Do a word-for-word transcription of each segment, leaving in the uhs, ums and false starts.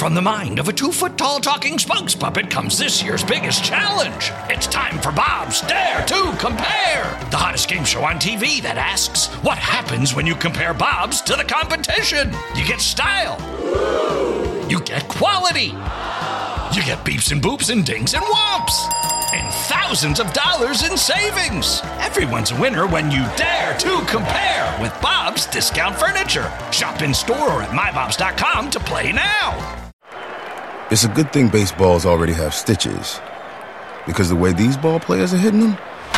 From the mind of a two-foot-tall talking spokes puppet comes this year's biggest challenge. It's time for Bob's Dare to Compare, the hottest game show on T V that asks, what happens when you compare Bobs to the competition? You get style. You get quality. You get beeps and boops and dings and whomps. And thousands of dollars in savings. Everyone's a winner when you dare to compare with Bob's Discount Furniture. Shop in store or at my bobs dot com to play now. It's a good thing baseballs already have stitches, because the way these ball players are hitting them,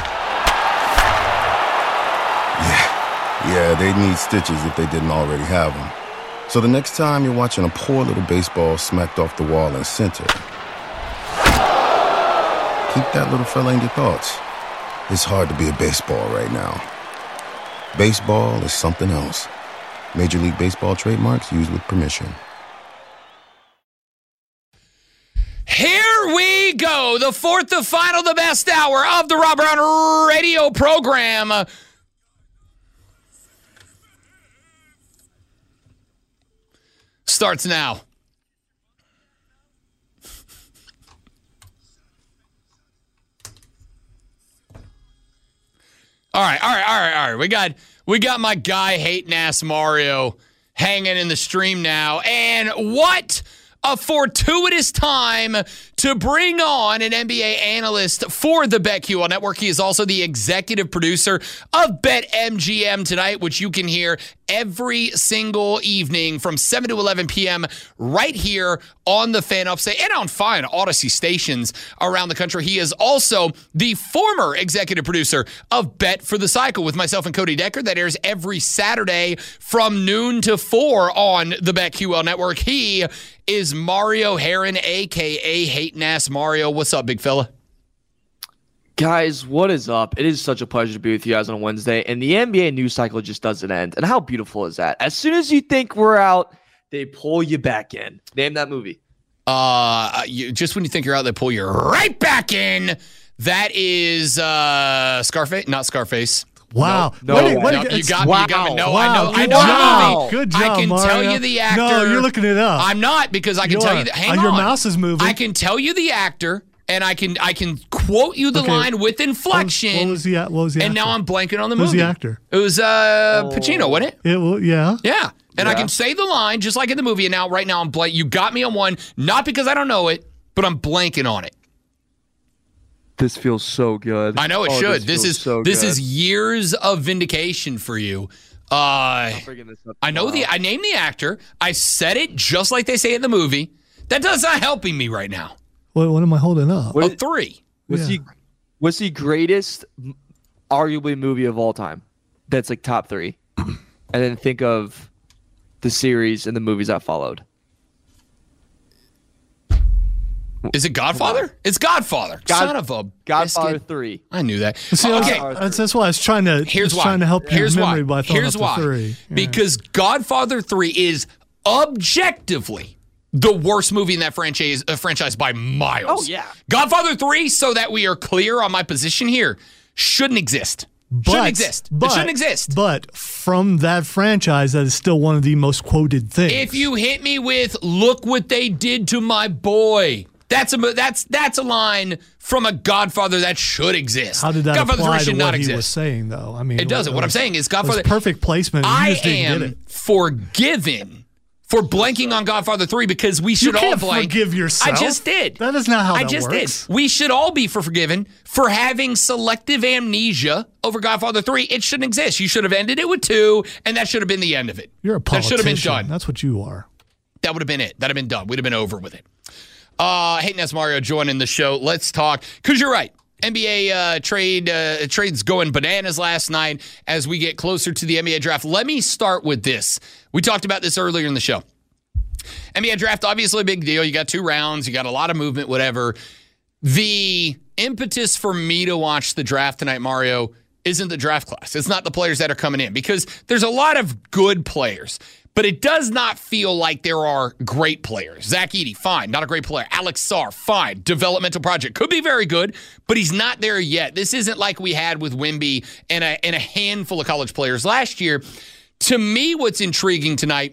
yeah, yeah, they need stitches if they didn't already have them. So the next time you're watching a poor little baseball smacked off the wall in center, keep that little fella in your thoughts. It's hard to be a baseball right now. Baseball is something else. Major League Baseball trademarks used with permission. Here we go, the fourth, the final, the best hour of the Rob Brown radio program. Starts now. All right, all right, all right, all right. We got we got my guy hating ass Mario hanging in the stream now. And what a fortuitous time to bring on an N B A analyst for the BetQL Network. He is also the executive producer of BetMGM tonight, which you can hear every single evening from seven to eleven p.m. right here on the Fan Upstate and on fine Odyssey stations around the country. He is also the former executive producer of Bet for the Cycle with myself and Cody Decker. That airs every Saturday from noon to four on the BetQL Network. He is Mario Herron, a k a. Hating Ass Mario. What's up, big fella? Guys, what is up? It is such a pleasure to be with you guys on a Wednesday, and the N B A news cycle just doesn't end. And how beautiful is that? As soon as you think we're out, they pull you back in. Name that movie. Uh, you, just when you think you're out, they pull you right back in. That is uh, Scarface, not Scarface. Wow. No, what no, a, what no, a, you got wow. me. You got me. No, wow. I know. Good I know job. the movie. Good job, I can Mario. tell you the actor. No, you're looking it up. I'm not, because I can you tell are. you that. Hang uh, on. Your mouse is moving. I can tell you the actor, and I can I can quote you the Okay. line with inflection. What was the What was the and actor? now I'm blanking on the Who was movie. the actor? It was uh, Pacino, wasn't it? It will, yeah. Yeah. And Yeah. I can say the line just like in the movie, and now right now I'm blank. You got me on one, not because I don't know it, but I'm blanking on it. This feels so good. I know it Oh, should. This, feels is so this good. is years of vindication for you. Uh, Bringing this up I know tomorrow. the. I named the actor. I said it just like they say in the movie. That does not helping me right now. What, what am I holding up? What A is- three. What's Yeah. the what's the greatest, m- arguably, movie of all time? That's like top three, and then think of the series and the movies that followed. Is it Godfather? It's Godfather. God- Son of a Godfather biscuit. three. I knew that. See, I was- okay. that's, that's why I was trying to. Here's just why. Trying to help your Here's memory why. by throwing Here's up why. the three. Yeah. Because Godfather three is objectively the worst movie in that franchise uh, franchise by miles. Oh, yeah. Godfather three, so that we are clear on my position here, shouldn't exist. But, shouldn't exist. But, it shouldn't exist. But from that franchise, that is still one of the most quoted things. If you hit me with "Look what they did to my boy," that's a that's that's a line from a Godfather that should exist. How did that Godfather apply three to should what not he exist. was saying, though? I mean, It doesn't. What I'm saying is it was Godfather. perfect placement. and you I just didn't get am it. forgiven for blanking on Godfather three because we should You can't all blank. forgive yourself. I just did. That is not how I that just works. did. We should all be for forgiven for having selective amnesia over Godfather three. It shouldn't exist. You should have ended it with two, and that should have been the end of it. You're a That politician. should have been done. That's what you are. That would have been it. That would have been done. We'd have been over with it. Uh, Hating Ass Mario joining the show. Let's talk. Because you're right. N B A uh, trade uh, trades going bananas last night as we get closer to the N B A draft. Let me start with this. We talked about this earlier in the show. N B A draft, obviously a big deal. You got two rounds. You got a lot of movement, whatever. The impetus for me to watch the draft tonight, Mario, isn't the draft class. It's not the players that are coming in because there's a lot of good players, but it does not feel like there are great players. Zach Edey, fine, not a great player. Alex Sarr, fine, developmental project. Could be very good, but he's not there yet. This isn't like we had with Wemby and a, and a handful of college players last year. To me, what's intriguing tonight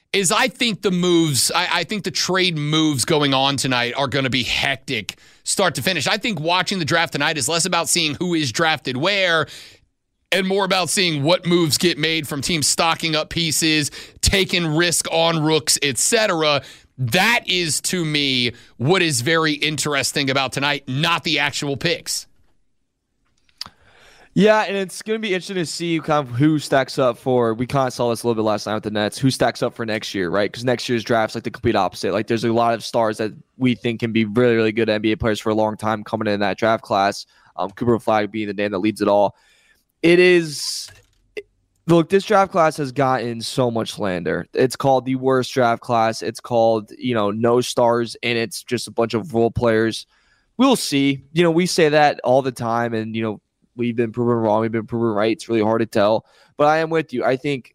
is I think the moves, I, I think the trade moves going on tonight are going to be hectic start to finish. I think watching the draft tonight is less about seeing who is drafted where and more about seeing what moves get made from teams stocking up pieces, taking risk on rooks, et cetera. That is, to me, what is very interesting about tonight, not the actual picks. Yeah, and it's going to be interesting to see kind of who stacks up for, we kind of saw this a little bit last night with the Nets, who stacks up for next year, right? Because next year's draft's like the complete opposite. Like there's a lot of stars that we think can be really, really good N B A players for a long time coming in that draft class. Um, Cooper Flag being the name that leads it all. It is, look, this draft class has gotten so much slander. It's called the worst draft class. It's called, you know, no stars, and it's just a bunch of role players. We'll see. You know, we say that all the time, and, you know, we've been proven wrong. We've been proven right. It's really hard to tell. But I am with you. I think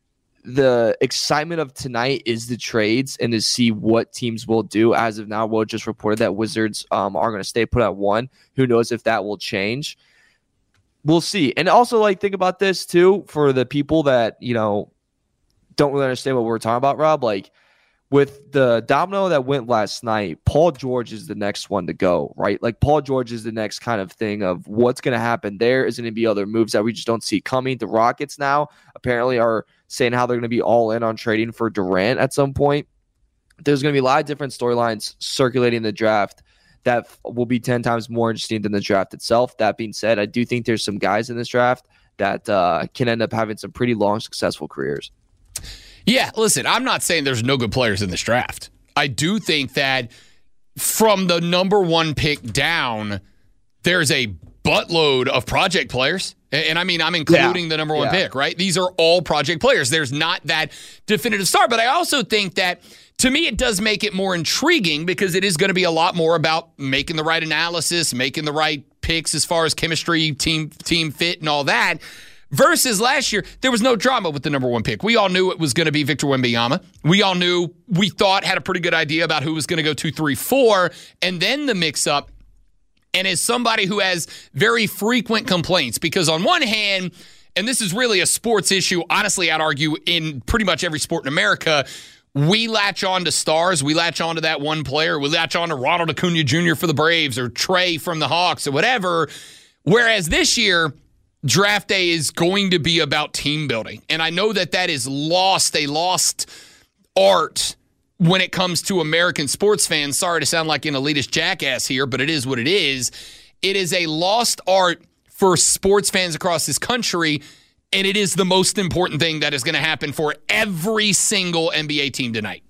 the excitement of tonight is the trades and to see what teams will do. As of now, Will just reported that Wizards um, are going to stay put at one. Who knows if that will change? We'll see. And also, like, think about this, too, for the people that, you know, don't really understand what we're talking about, Rob. Like, with the domino that went last night, Paul George is the next one to go, right? Like, Paul George is the next kind of thing of what's going to happen there. Is going to be other moves that we just don't see coming. The Rockets now apparently are saying how they're going to be all in on trading for Durant at some point. There's going to be a lot of different storylines circulating the draft that will be ten times more interesting than the draft itself. That being said, I do think there's some guys in this draft that uh, can end up having some pretty long, successful careers. Yeah, listen, I'm not saying there's no good players in this draft. I do think that from the number one pick down, there's a buttload of project players. And I mean, I'm including yeah. the number one yeah. pick, right? These are all project players. There's not that definitive star. But I also think that, to me, it does make it more intriguing because it is going to be a lot more about making the right analysis, making the right picks as far as chemistry, team team fit, and all that. Versus last year, there was no drama with the number one pick. We all knew it was going to be Victor Wembanyama. We all knew, we thought, had a pretty good idea about who was going to go two, three, four, and then the mix-up. And as somebody who has very frequent complaints, because on one hand, and this is really a sports issue, honestly, I'd argue in pretty much every sport in America, we latch on to stars. We latch on to that one player. We latch on to Ronald Acuna Junior for the Braves or Trey from the Hawks or whatever. Whereas this year, draft day is going to be about team building. And I know that that is lost, a lost art when it comes to American sports fans. Sorry to sound like an elitist jackass here, but it is what it is. It is a lost art for sports fans across this country, and it is the most important thing that is going to happen for every single N B A team tonight.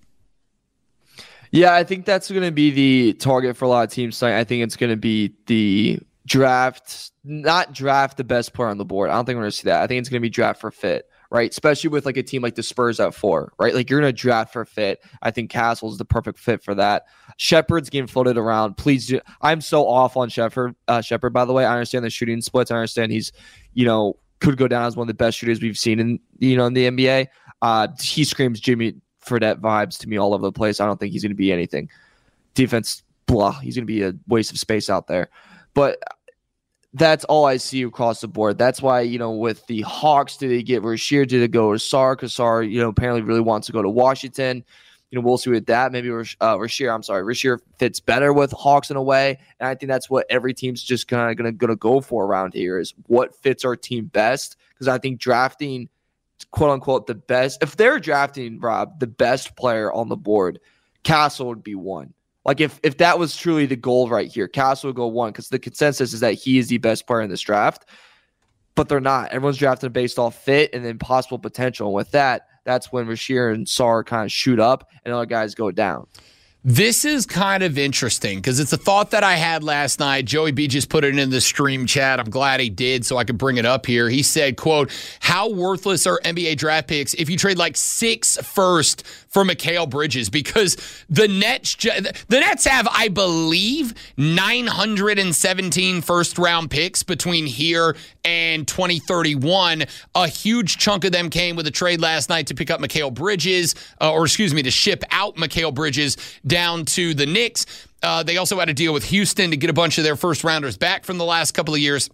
Yeah, I think that's going to be the target for a lot of teams tonight. I think it's going to be the draft, not draft the best player on the board. I don't think we're going to see that. I think it's going to be draft for fit, right? Especially with like a team like the Spurs at four, right? Like you're going to draft for fit. I think Castle's the perfect fit for that. Shepard's getting floated around. Please do. I'm so off on Shepard, uh, Shepard, by the way. I understand the shooting splits. I understand he's, you know, could go down as one of the best shooters we've seen in, you know, in the N B A. Uh, he screams Jimmy Fredette vibes to me all over the place. I don't think he's going to be anything. Defense, blah. He's going to be a waste of space out there. But that's all I see across the board. That's why, you know, with the Hawks, did they get Rasheer? Did it go to Sarr? Because Sarr, you know, apparently really wants to go to Washington. You know, we'll see with that. Maybe uh, Rasheer, I'm sorry, Rasheer fits better with Hawks in a way. And I think that's what every team's just kind of going to go for around here is what fits our team best. Because I think drafting, quote unquote, the best, if they're drafting, Rob, the best player on the board, Castle would be one. Like, if, if that was truly the goal right here, Castle would go one because the consensus is that he is the best player in this draft. But they're not. Everyone's drafted based off fit and then possible potential. And with that, that's when Rasheer and Sarr kind of shoot up and other guys go down. This is kind of interesting because it's a thought that I had last night. Joey B just put it in the stream chat. I'm glad he did so I could bring it up here. He said, quote, how worthless are N B A draft picks if you trade like six first for Mikal Bridges? Because the Nets, the Nets have, I believe, nine hundred seventeen first-round picks between here and twenty thirty-one. A huge chunk of them came with a trade last night to pick up Mikal Bridges, uh, or excuse me, to ship out Mikal Bridges down to the Knicks. Uh, they also had a deal with Houston to get a bunch of their first rounders back from the last couple of years.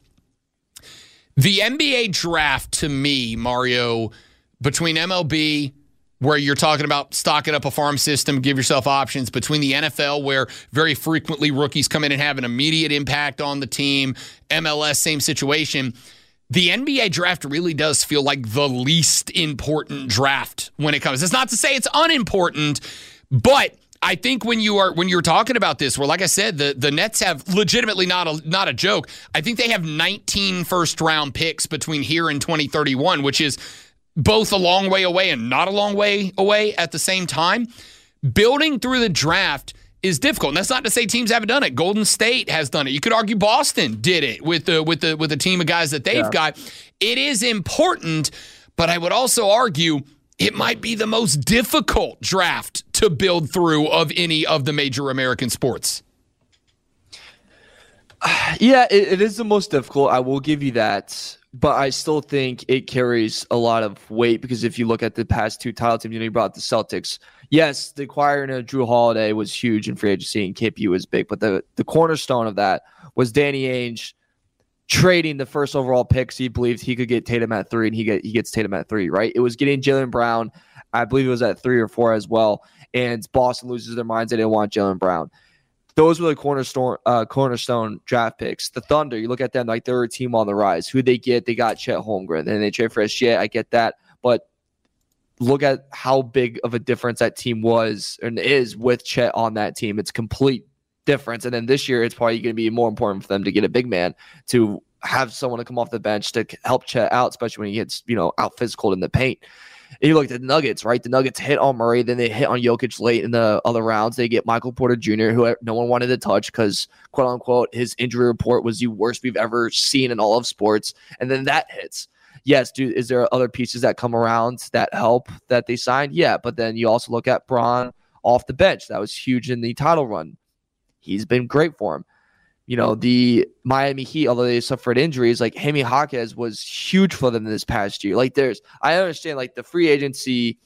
The N B A draft, to me, Mario, between M L B, where you're talking about stocking up a farm system, give yourself options, between the N F L, where very frequently rookies come in and have an immediate impact on the team, M L S, same situation. The N B A draft really does feel like the least important draft when it comes. It's not to say it's unimportant, but I think when you are when you're talking about this, where like I said, the, the Nets have legitimately not a not a joke. I think they have nineteen first round picks between here and twenty thirty-one, which is both a long way away and not a long way away at the same time. Building through the draft is difficult. And that's not to say teams haven't done it. Golden State has done it. You could argue Boston did it with the with the with the team of guys that they've yeah. got. It is important, but I would also argue it might be the most difficult draft to build through of any of the major American sports. Yeah, it, it is the most difficult. I will give you that. But I still think it carries a lot of weight because if you look at the past two title teams, you know, you brought up the Celtics. Yes, the acquiring of Drew Holiday was huge in free agency and K P was big. But the, the cornerstone of that was Danny Ainge trading the first overall picks. He believed he could get Tatum at three, and he get he gets Tatum at three, right? It was getting Jaylen Brown. I believe it was at three or four as well. And Boston loses their minds. They didn't want Jaylen Brown. Those were the cornerstone uh, cornerstone draft picks. The Thunder, you look at them like they're a team on the rise. Who they get? They got Chet Holmgren. And they trade for S G A. I get that. But look at how big of a difference that team was and is with Chet on that team. It's complete difference. And then this year, it's probably going to be more important for them to get a big man, to have someone to come off the bench to help Chet out, especially when he gets, you know, out physical in the paint. And you look at the Nuggets, right? The Nuggets hit on Murray, then they hit on Jokic late in the other rounds. They get Michael Porter Junior, who no one wanted to touch because, quote unquote, his injury report was the worst we've ever seen in all of sports. And then that hits. Yes, dude, is there other pieces that come around that help that they signed? Yeah, but then you also look at Bron off the bench. That was huge in the title run. He's been great for him. You know, the Miami Heat, although they suffered injuries, like Jaime Jaquez was huge for them this past year. Like there's, I understand like the free agency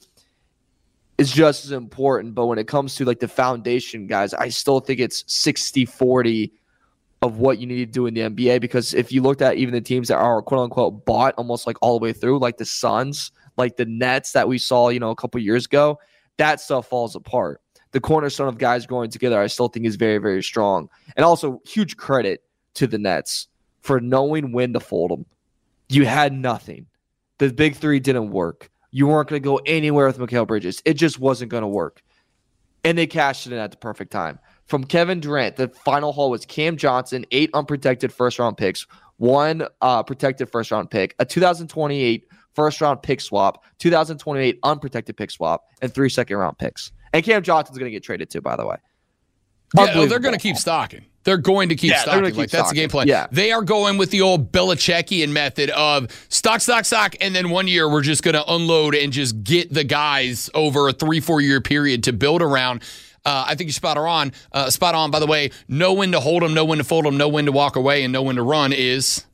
is just as important, but when it comes to like the foundation guys, I still think it's sixty forty of what you need to do in the N B A, because if you looked at even the teams that are quote unquote bought almost like all the way through, like the Suns, like the Nets that we saw, you know, a couple years ago, that stuff falls apart. The cornerstone of guys growing together, I still think is very, very strong. And also huge credit to the Nets for knowing when to fold them. You had nothing. The big three didn't work. You weren't going to go anywhere with Mikal Bridges. It just wasn't going to work. And they cashed it in at the perfect time. From Kevin Durant, the final haul was Cam Johnson, eight unprotected first-round picks, one uh, protected first-round pick, a two thousand twenty-eight first-round pick swap, two thousand twenty-eight unprotected pick swap, and three second-round picks. And Cam Johnson's going to get traded too, by the way. Yeah, they're going to keep stocking. They're going to keep yeah, stocking. Keep like stocking. That's the game plan. Yeah. They are going with the old Belichickian method of stock, stock, stock, and then one year we're just going to unload and just get the guys over a three, four year period to build around. Uh, I think you're spot on. Uh, spot on. By the way, know when to hold them, know when to fold them, know when to walk away, and know when to run is.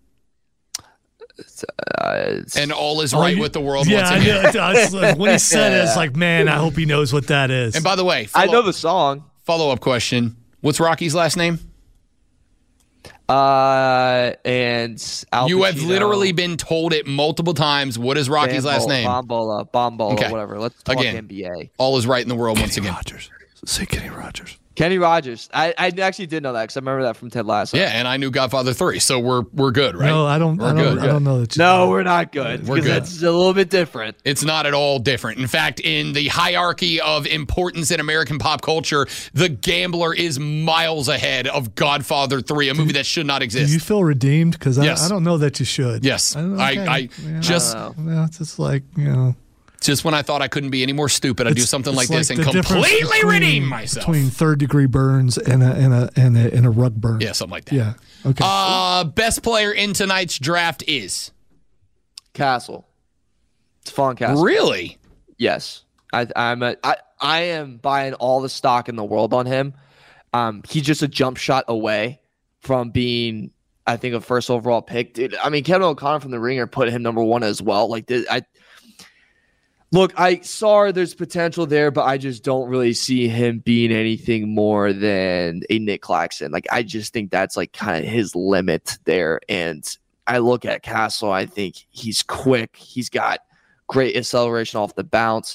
Uh, and all is right oh, with the world yeah, once again. Yeah, it's like, when he said it, it's like, man, I hope he knows what that is. And by the way, I know the song. Follow-up question. What's Rocky's last name? Uh, and Al You Pacino, have literally been told it multiple times. What is Rocky's Bambola, last name? Bombola, Bombola, okay. whatever. Let's talk again, N B A. All is right in the world Kenny once again. Rogers. Say Kenny Rogers. Kenny Rogers. I, I actually did know that because I remember that from Ted Lasso. Yeah, and I knew Godfather three, so we're we're good, right? No, I don't. We're I don't. good. I don't know that. You no, know. we're not good. We're good. It's a little bit different. It's not at all different. In fact, in the hierarchy of importance in American pop culture, The Gambler is miles ahead of Godfather three, a movie that should not exist. Do you feel redeemed? Because I, yes. I don't know that you should. Yes, I, okay. I, I yeah. just. I well, it's just like you know. Just when I thought I couldn't be any more stupid, I'd do something like, like this and completely between, redeem myself. Between third degree burns and a and a and a, and a rug burn. Yeah, something like that. Yeah. Okay. Uh, best player in tonight's draft is Castle. It's Stephon Castle. Really? Yes. I I'm a, I I am buying all the stock in the world on him. Um, he's just a jump shot away from being, I think, a first overall pick. Dude, I mean, Kevin O'Connor from The Ringer put him number one as well. Like, I. Look, I saw there's potential there, but I just don't really see him being anything more than a Nick Claxton. Like, I just think that's like kind of his limit there. And I look at Castle, I think he's quick. He's got great acceleration off the bounce.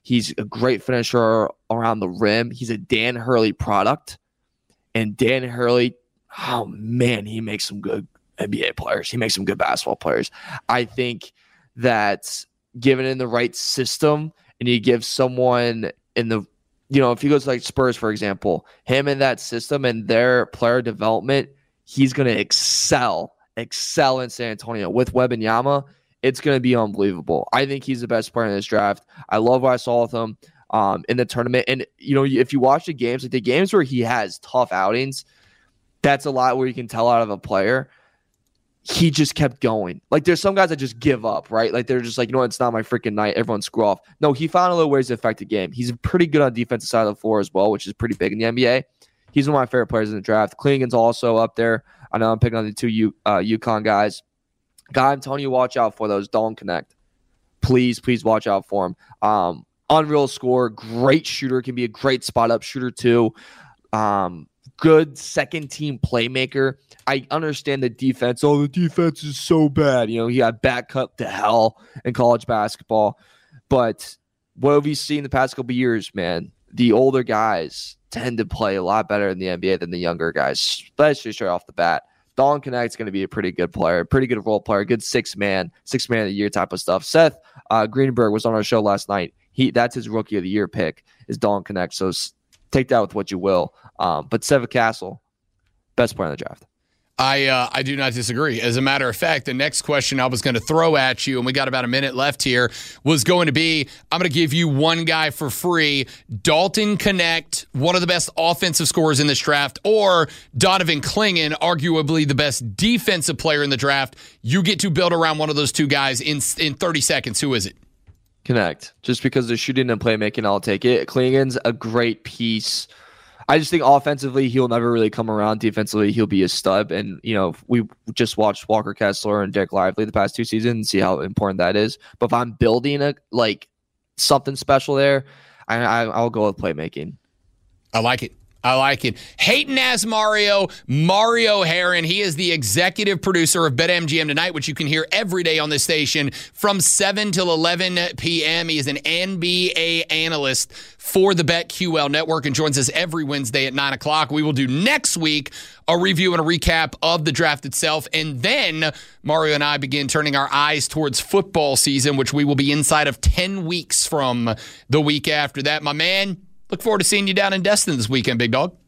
He's a great finisher around the rim. He's a Dan Hurley product. And Dan Hurley, oh, man, he makes some good N B A players. He makes some good basketball players. I think that given in the right system and you give someone in the, you know, if he goes to like Spurs, for example, him in that system and their player development, he's going to excel, excel in San Antonio. With Wembanyama, it's going to be unbelievable. I think he's the best player in this draft. I love what I saw with him um, in the tournament. And, you know, if you watch the games, like the games where he has tough outings, that's a lot where you can tell out of a player. He just kept going. Like, there's some guys that just give up, right? Like, they're just like, you know what, it's not my freaking night. Everyone screw off. No, he found a little ways to affect the game. He's pretty good on defensive side of the floor as well, which is pretty big in the N B A. He's one of my favorite players in the draft. Clingan's also up there. I know I'm picking on the two U, uh, UConn guys. Guy I'm telling you, watch out for those. Don't connect. Please, please watch out for him. Um, unreal scorer, great shooter, can be a great spot-up shooter too. Um, good second-team playmaker. I understand the defense. Oh, the defense is so bad. You know, he got back cut to hell in college basketball. But what have we seen the past couple of years, man? The older guys tend to play a lot better in the N B A than the younger guys, especially straight off the bat. Dalton Connect's going to be a pretty good player, pretty good role player, good six-man, six-man of the year type of stuff. Seth uh, Greenberg was on our show last night. He That's his rookie of the year pick is Dalton Connect. So take that with what you will. Um, but Seven Castle, best player in the draft. I uh, I do not disagree. As a matter of fact, the next question I was going to throw at you, and we got about a minute left here, was going to be, I'm going to give you one guy for free, Dalton Connect, one of the best offensive scorers in this draft, or Donovan Clingan, arguably the best defensive player in the draft. You get to build around one of those two guys in in thirty seconds. Who is it? Connect. Just because they're shooting and playmaking, I'll take it. Clingan's a great piece. I just think offensively, he'll never really come around. Defensively, he'll be a stud. And, you know, we just watched Walker Kessler and Derek Lively the past two seasons and see how important that is. But if I'm building a like something special there, I, I, I'll go with playmaking. I like it. I like it. Hayton Asmario, Mario Herron. He is the executive producer of BetMGM Tonight, which you can hear every day on this station from seven till eleven p.m. He is an N B A analyst for the BetQL Network and joins us every Wednesday at nine o'clock. We will do next week a review and a recap of the draft itself. And then Mario and I begin turning our eyes towards football season, which we will be inside of ten weeks from the week after that. My man, look forward to seeing you down in Destin this weekend, big dog.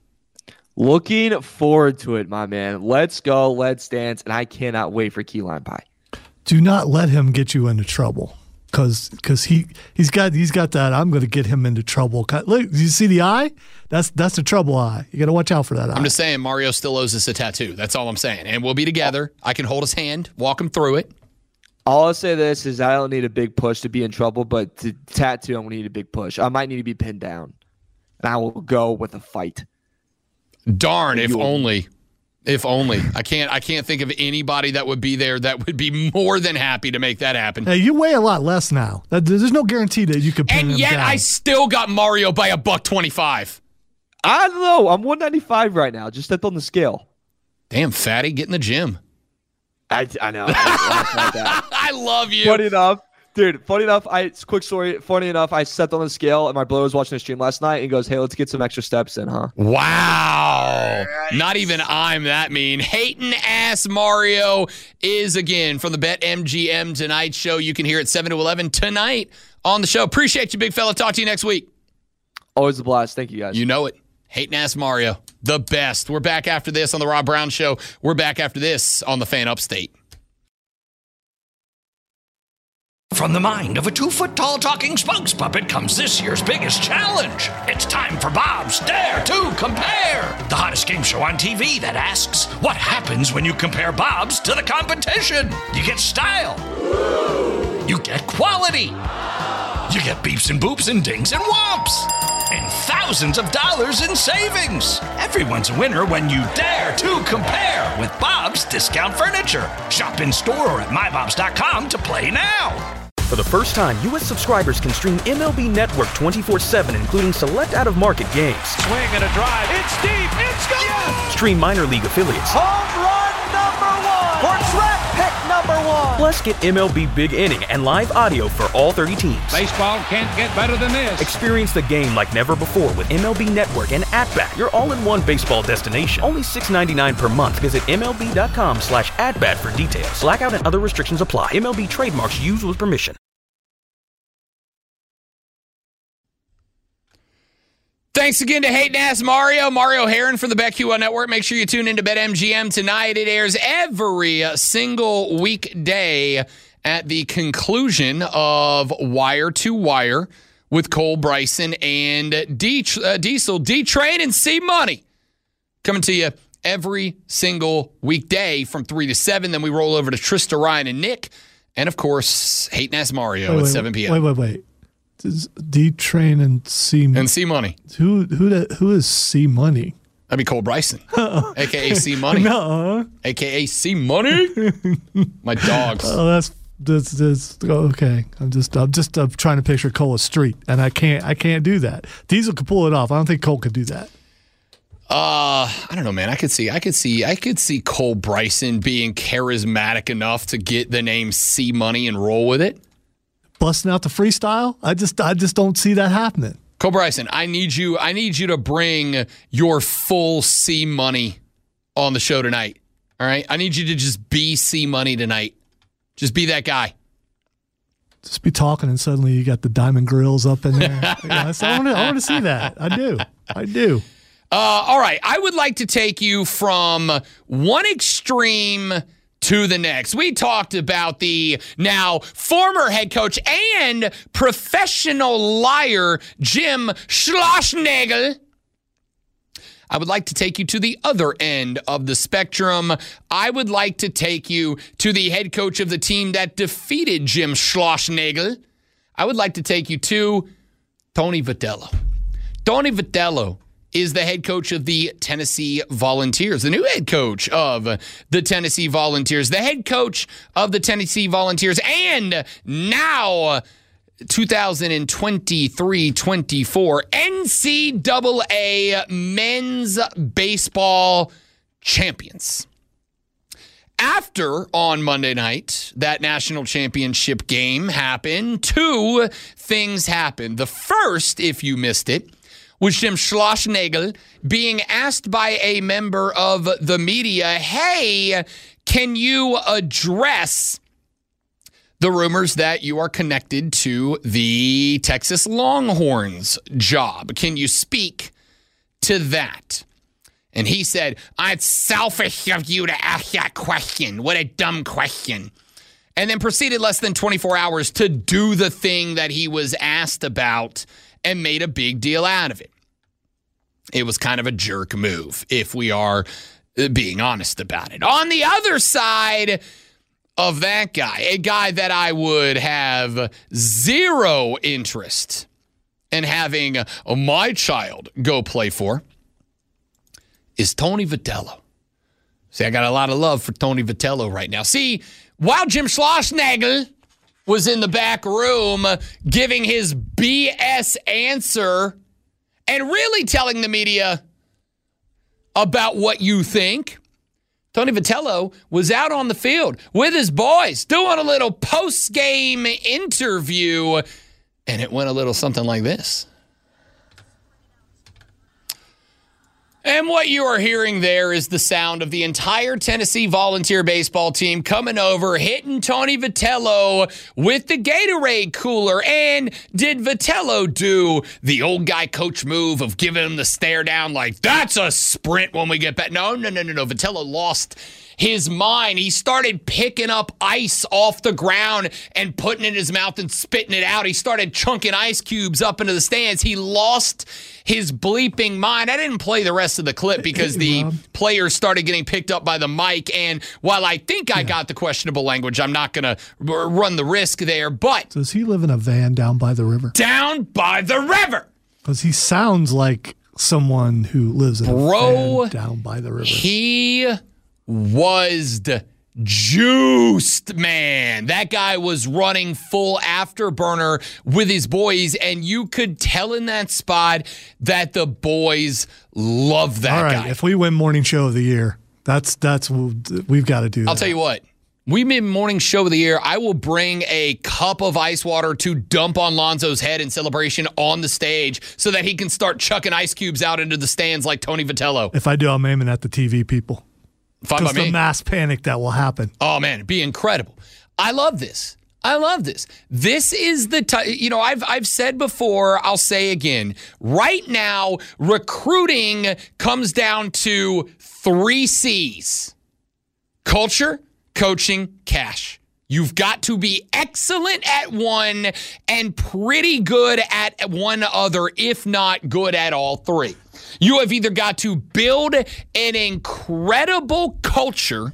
Looking forward to it, my man. Let's go. Let's dance. And I cannot wait for key lime pie. Do not let him get you into trouble, because because he he's got he's got that. I'm going to get him into trouble. Look, you see the eye? That's that's the trouble eye. You got to watch out for that eye. I'm just saying, Mario still owes us a tattoo. That's all I'm saying. And we'll be together. I can hold his hand, walk him through it. All I'll say this is I don't need a big push to be in trouble, but to tattoo, I'm going to need a big push. I might need to be pinned down. And I will go with a fight. Darn, if only. If only. I can't I can't think of anybody that would be there that would be more than happy to make that happen. Hey, you weigh a lot less now. There's no guarantee that you could pin And him yet down. I still got Mario by a buck twenty-five. I don't know. I'm one ninety-five right now. Just stepped on the scale. Damn, fatty, get in the gym. I, I know. I, like that. I love you. Funny enough. Dude, funny enough, I quick story. Funny enough, I stepped on the scale and my brother was watching the stream last night and goes, "Hey, let's get some extra steps in, huh?" Wow. Not even I'm that mean. Hayton Asmario is again from the BetMGM Tonight show. You can hear it seven to eleven tonight on the show. Appreciate you, big fella. Talk to you next week. Always a blast. Thank you, guys. You know it. Hayton Asmario, the best. We're back after this on the Rob Brown Show. We're back after this on the Fan Upstate. From the mind of a two-foot-tall talking spokes puppet comes this year's biggest challenge. It's time for Bob's Dare to Compare, the hottest game show on T V that asks, what happens when you compare Bob's to the competition? You get style. You get quality. You get beeps and boops and dings and whomps. And thousands of dollars in savings. Everyone's a winner when you dare to compare with Bob's Discount Furniture. Shop in store or at my bobs dot com to play now. For the first time, U S subscribers can stream M L B Network twenty-four seven, including select out-of-market games. Swing and a drive. It's deep. It's gone. Stream minor league affiliates. Home run number one for Trent Pickner. number one. Plus, get M L B Big Inning and live audio for all thirty teams. Baseball can't get better than this. Experience the game like never before with M L B Network and At-Bat, your all-in-one baseball destination. Only six dollars and ninety-nine cents per month. Visit MLB.com slash at-bat for details. Blackout and other restrictions apply. M L B trademarks used with permission. Thanks again to Hating Ass Mario. Mario Heron from the BetQL Network. Make sure you tune into BetMGM tonight. It airs every single weekday at the conclusion of Wire to Wire with Cole Bryson and D- uh, Diesel, D-Train, and C-Money. Coming to you every single weekday from three to seven. Then we roll over to Trista, Ryan, and Nick. And, of course, Hating Ass Mario wait, at wait, seven p.m. Wait, wait, wait. D Train and C and C Money. Who who the, who is C Money? That'd be Cole Bryson, aka C Money, no, aka C Money. My dogs. Oh, that's that's, that's okay. I'm just I'm just I'm trying to picture Cole as street, and I can't I can't do that. Diesel could pull it off. I don't think Cole could do that. Uh, I don't know, man. I could see I could see I could see Cole Bryson being charismatic enough to get the name C Money and roll with it. Busting out the freestyle? I just I just don't see that happening. Cole Bryson, I need you I need you to bring your full C Money on the show tonight. All right? I need you to just be C Money tonight. Just be that guy. Just be talking and suddenly you got the diamond grills up in there. Yeah, so I want to I want to see that. I do. I do. Uh, all right. I would like to take you from one extreme to the next. We talked about the now former head coach and professional liar, Jim Schlossnagle. I would like to take you to the other end of the spectrum. I would like to take you to the head coach of the team that defeated Jim Schlossnagle. I would like to take you to Tony Vitello. Tony Vitello is the head coach of the Tennessee Volunteers, the new head coach of the Tennessee Volunteers, the head coach of the Tennessee Volunteers, and now twenty twenty-three twenty-four N C double A men's baseball champions. After, on Monday night, that national championship game happened, two things happened. The first, if you missed it, was Jim Schlossnagle being asked by a member of the media, hey, can you address the rumors that you are connected to the Texas Longhorns job? Can you speak to that? And he said, it's selfish of you to ask that question. What a dumb question. And then proceeded less than twenty-four hours to do the thing that he was asked about and made a big deal out of it. It was kind of a jerk move, if we are being honest about it. On the other side of that guy, a guy that I would have zero interest in having my child go play for, is Tony Vitello. See, I got a lot of love for Tony Vitello right now. See, while Jim Schlossnagle was in the back room giving his B S answer and really telling the media about what you think, Tony Vitello was out on the field with his boys doing a little post-game interview, and it went a little something like this. And what you are hearing there is the sound of the entire Tennessee Volunteer baseball team coming over, hitting Tony Vitello with the Gatorade cooler. And did Vitello do the old guy coach move of giving him the stare down like, that's a sprint when we get back? No, no, no, no, no. Vitello lost his mind. He started picking up ice off the ground and putting it in his mouth and spitting it out. He started chunking ice cubes up into the stands. He lost his bleeping mind. I didn't play the rest of the clip because the Rob. players started getting picked up by the mic. And while I think I yeah. got the questionable language, I'm not going to run the risk there. But does he live in a van down by the river? Down by the river. Because he sounds like someone who lives in Bro, a van down by the river. He was juiced, man. That guy was running full afterburner with his boys, and you could tell in that spot that the boys love that All right, guy. If we win Morning Show of the Year, that's that's we've got to do that. I'll tell you what. We mid morning show of the year. I will bring a cup of ice water to dump on Lonzo's head in celebration on the stage so that he can start chucking ice cubes out into the stands like Tony Vitello. If I do, I'm aiming at the T V people. Fine by Just the me. mass panic that will happen. Oh, man, it'd be incredible. I love this. I love this. This is the time, you know, I've I've said before, I'll say again. Right now, recruiting comes down to three C's. Culture, coaching, cash. You've got to be excellent at one and pretty good at one other, if not good at all three. You have either got to build an incredible culture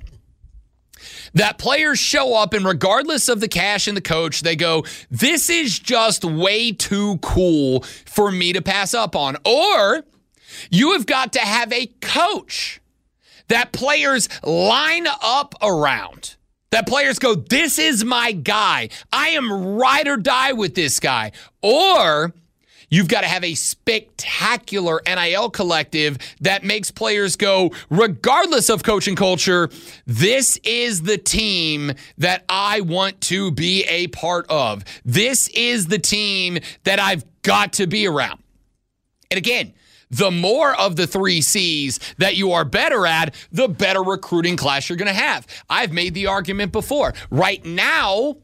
that players show up and regardless of the cash and the coach, they go, this is just way too cool for me to pass up on. Or you have got to have a coach that players line up around. That players go, this is my guy. I am ride or die with this guy. Or you've got to have a spectacular N I L collective that makes players go, regardless of coaching culture, this is the team that I want to be a part of. This is the team that I've got to be around. And again, the more of the three C's that you are better at, the better recruiting class you're going to have. I've made the argument before. Right now,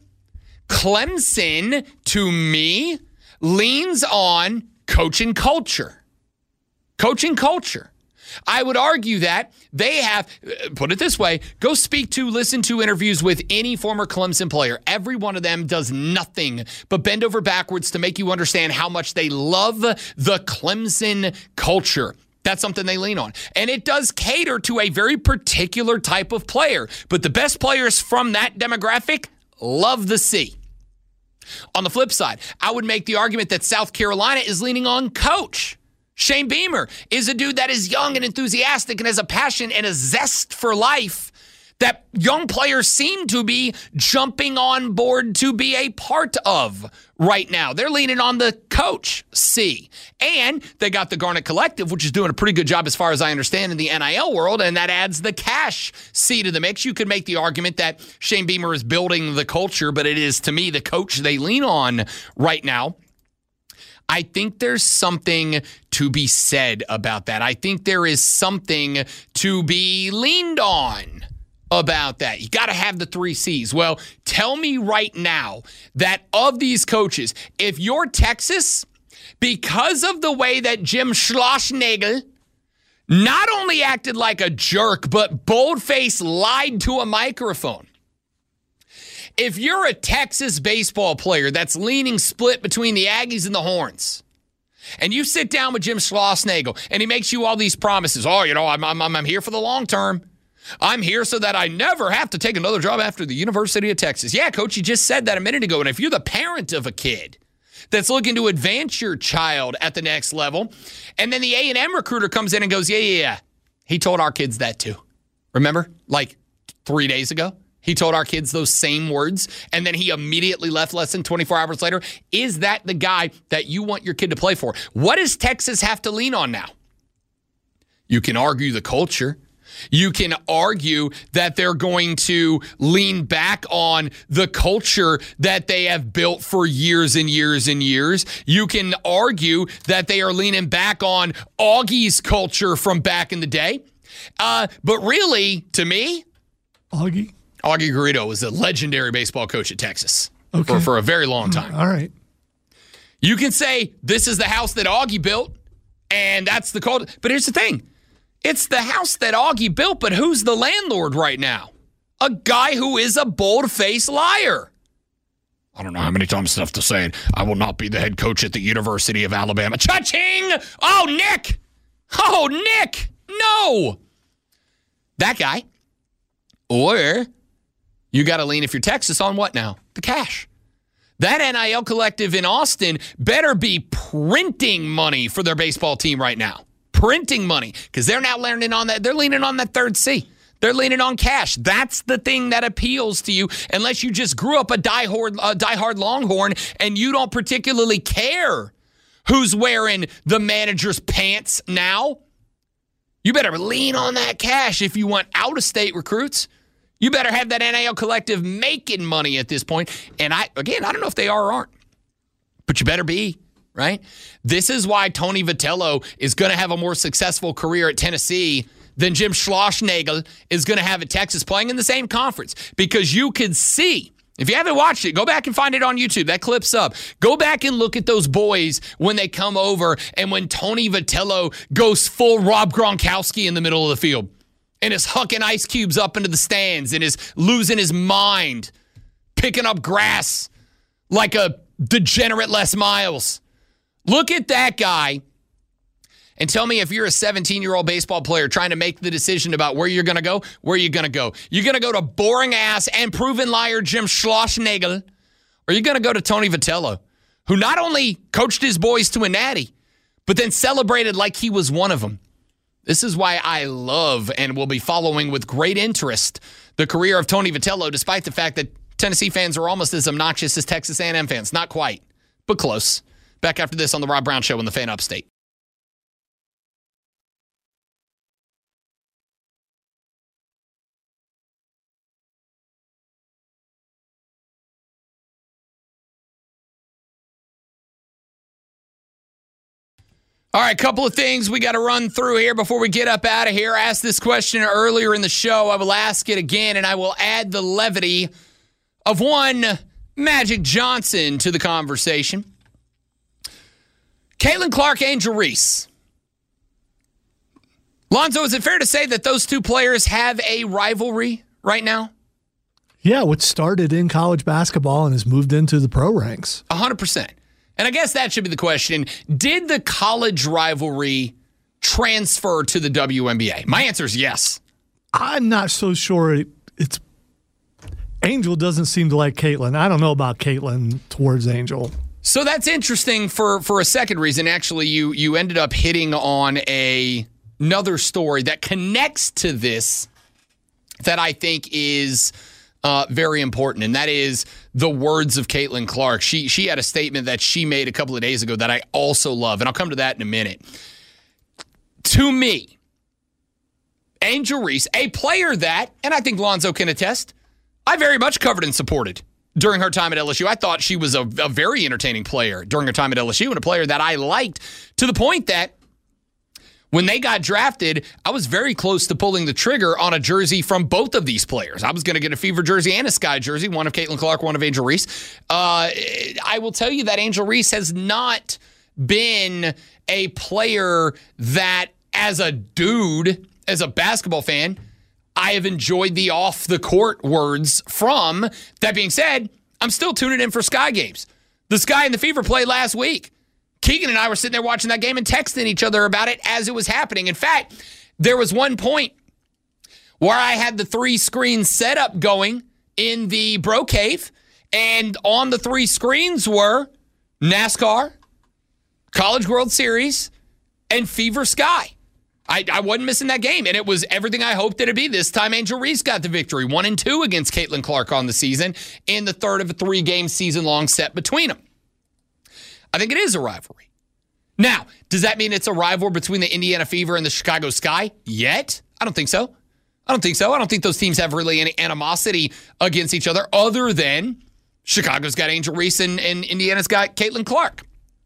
Clemson, to me, leans on coaching culture. Coaching culture. I would argue that they have, put it this way, go speak to, listen to interviews with any former Clemson player. Every one of them does nothing but bend over backwards to make you understand how much they love the Clemson culture. That's something they lean on. And it does cater to a very particular type of player. But the best players from that demographic love the C. On the flip side, I would make the argument that South Carolina is leaning on coach. Shane Beamer is a dude that is young and enthusiastic and has a passion and a zest for life that young players seem to be jumping on board to be a part of right now. They're leaning on the coach C. And they got the Garnet Collective, which is doing a pretty good job as far as I understand in the N I L world, and that adds the cash C to the mix. You could make the argument that Shane Beamer is building the culture, but it is, to me, the coach they lean on right now. I think there's something to be said about that. I think there is something to be leaned on about that. You got to have the three C's. Well, tell me right now that of these coaches, if you're Texas, because of the way that Jim Schlossnagle not only acted like a jerk, but bold-faced lied to a microphone. If you're a Texas baseball player that's leaning split between the Aggies and the Horns, and you sit down with Jim Schlossnagle, and he makes you all these promises, oh, you know, I'm, I'm, I'm here for the long term. I'm here so that I never have to take another job after the University of Texas. Yeah, Coach, you just said that a minute ago. And if you're the parent of a kid that's looking to advance your child at the next level, and then the A and M recruiter comes in and goes, yeah, yeah, yeah, he told our kids that too. Remember? Like three days ago? He told our kids those same words, and then he immediately left less than twenty-four hours later. Is that the guy that you want your kid to play for? What does Texas have to lean on now? You can argue the culture. You can argue that they're going to lean back on the culture that they have built for years and years and years. You can argue that they are leaning back on Augie's culture from back in the day. Uh, but really, to me, Augie? Augie Garrido was a legendary baseball coach at Texas Okay. for, for a very long time. All right. You can say this is the house that Augie built, and that's the culture. But here's the thing. It's the house that Augie built, but who's the landlord right now? A guy who is a bold-faced liar. I don't know how many times I have to say it. I will not be the head coach at the University of Alabama. Cha-ching! Oh, Nick! Oh, Nick! No! That guy. Or you got to lean, if you're Texas, on what now? The cash. That N I L collective in Austin better be printing money for their baseball team right now. Printing money, because they're now leaning on that. They're leaning on that third C. They're leaning on cash. That's the thing that appeals to you, unless you just grew up a diehard, uh, diehard Longhorn and you don't particularly care who's wearing the manager's pants now. You better lean on that cash if you want out-of-state recruits. You better have that N I L collective making money at this point. And I, again, I don't know if they are or aren't, but you better be, right? This is why Tony Vitello is going to have a more successful career at Tennessee than Jim Schlossnagle is going to have at Texas, playing in the same conference. Because you could see, if you haven't watched it, go back and find it on YouTube. That clip's up. Go back and look at those boys when they come over and when Tony Vitello goes full Rob Gronkowski in the middle of the field and is hucking ice cubes up into the stands and is losing his mind, picking up grass like a degenerate Les Miles. Look at that guy and tell me if you're a seventeen-year-old baseball player trying to make the decision about where you're going to go, where you're going to go. You're going to go to boring-ass and proven liar Jim Schlossnagle, or you're going to go to Tony Vitello, who not only coached his boys to a natty, but then celebrated like he was one of them. This is why I love and will be following with great interest the career of Tony Vitello, despite the fact that Tennessee fans are almost as obnoxious as Texas A and M fans. Not quite, but close. Back after this on the Rob Brown Show on the Fan Upstate. All right, a couple of things we got to run through here before we get up out of here. I asked this question earlier in the show. I will ask it again, and I will add the levity of one Magic Johnson to the conversation. Caitlin Clark, Angel Reese. Lonzo, is it fair to say that those two players have a rivalry right now? Yeah, which started in college basketball and has moved into the pro ranks. one hundred percent. And I guess that should be the question. Did the college rivalry transfer to the W N B A? My answer is yes. I'm not so sure it, it's Angel doesn't seem to like Caitlin. I don't know about Caitlin towards Angel. So that's interesting for, for a second reason. Actually, you you ended up hitting on a another story that connects to this that I think is uh, very important, and that is the words of Caitlin Clark. She she had a statement that she made a couple of days ago that I also love, and I'll come to that in a minute. To me, Angel Reese, a player that, and I think Lonzo can attest, I very much covered and supported during her time at L S U. I thought she was a, a very entertaining player during her time at L S U and a player that I liked to the point that when they got drafted, I was very close to pulling the trigger on a jersey from both of these players. I was going to get a Fever jersey and a Sky jersey, one of Caitlin Clark, one of Angel Reese. Uh, I will tell you that Angel Reese has not been a player that, as a dude, as a basketball fan, I have enjoyed the off-the-court words from. That being said, I'm still tuning in for Sky games. The Sky and the Fever played last week. Keegan and I were sitting there watching that game and texting each other about it as it was happening. In fact, there was one point where I had the three screen setup going in the Bro Cave, and on the three screens were NASCAR, College World Series, and Fever Sky. I, I wasn't missing that game, and it was everything I hoped it'd be. This time, Angel Reese got the victory, one and two against Caitlin Clark on the season in the third of a three-game season-long set between them. I think it is a rivalry. Now, does that mean it's a rivalry between the Indiana Fever and the Chicago Sky yet? I don't think so. I don't think so. I don't think those teams have really any animosity against each other other than Chicago's got Angel Reese and, and Indiana's got Caitlin Clark.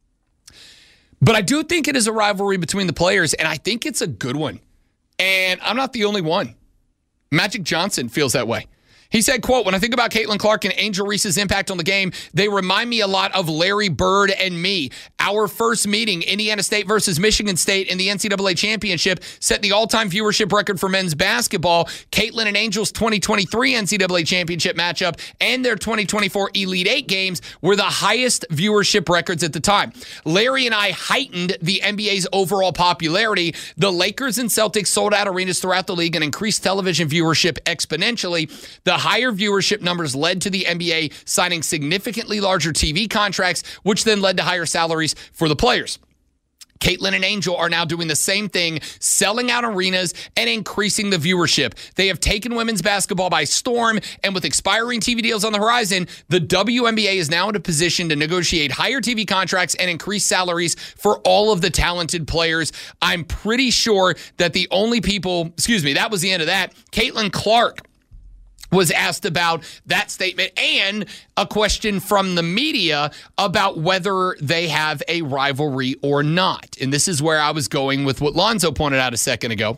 But I do think it is a rivalry between the players, and I think it's a good one. And I'm not the only one. Magic Johnson feels that way. He said, quote, when I think about Caitlin Clark and Angel Reese's impact on the game, they remind me a lot of Larry Bird and me. Our first meeting, Indiana State versus Michigan State in the N C double A championship, set the all-time viewership record for men's basketball. Caitlin and Angel's twenty twenty-three N C double A championship matchup and their twenty twenty-four Elite Eight games were the highest viewership records at the time. Larry and I heightened the N B A's overall popularity. The Lakers and Celtics sold out arenas throughout the league and increased television viewership exponentially. The higher viewership numbers led to the N B A signing significantly larger T V contracts, which then led to higher salaries for the players. Caitlin and Angel are now doing the same thing, selling out arenas and increasing the viewership. They have taken women's basketball by storm, and with expiring T V deals on the horizon, the W N B A is now in a position to negotiate higher T V contracts and increase salaries for all of the talented players. I'm pretty sure that the only people, excuse me, that was the end of that. Caitlin Clark was asked about that statement and a question from the media about whether they have a rivalry or not. And this is where I was going with what Lonzo pointed out a second ago.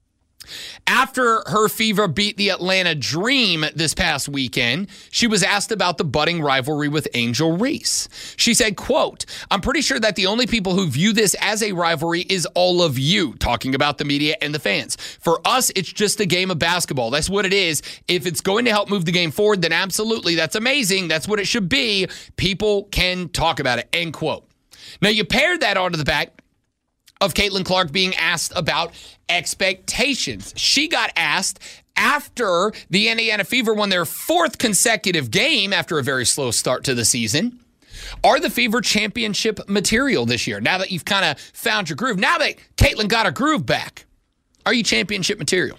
After her Fever beat the Atlanta Dream this past weekend, she was asked about the budding rivalry with Angel Reese. She said, quote, "I'm pretty sure that the only people who view this as a rivalry is all of you," talking about the media and the fans. "For us, it's just a game of basketball. That's what it is. If it's going to help move the game forward, then absolutely, that's amazing. That's what it should be. People can talk about it," end quote. Now, you pair that onto the back of Caitlin Clark being asked about expectations. She got asked after the Indiana Fever won their fourth consecutive game after a very slow start to the season. Are the Fever championship material this year? Now that you've kind of found your groove, now that Caitlin got her groove back, are you championship material?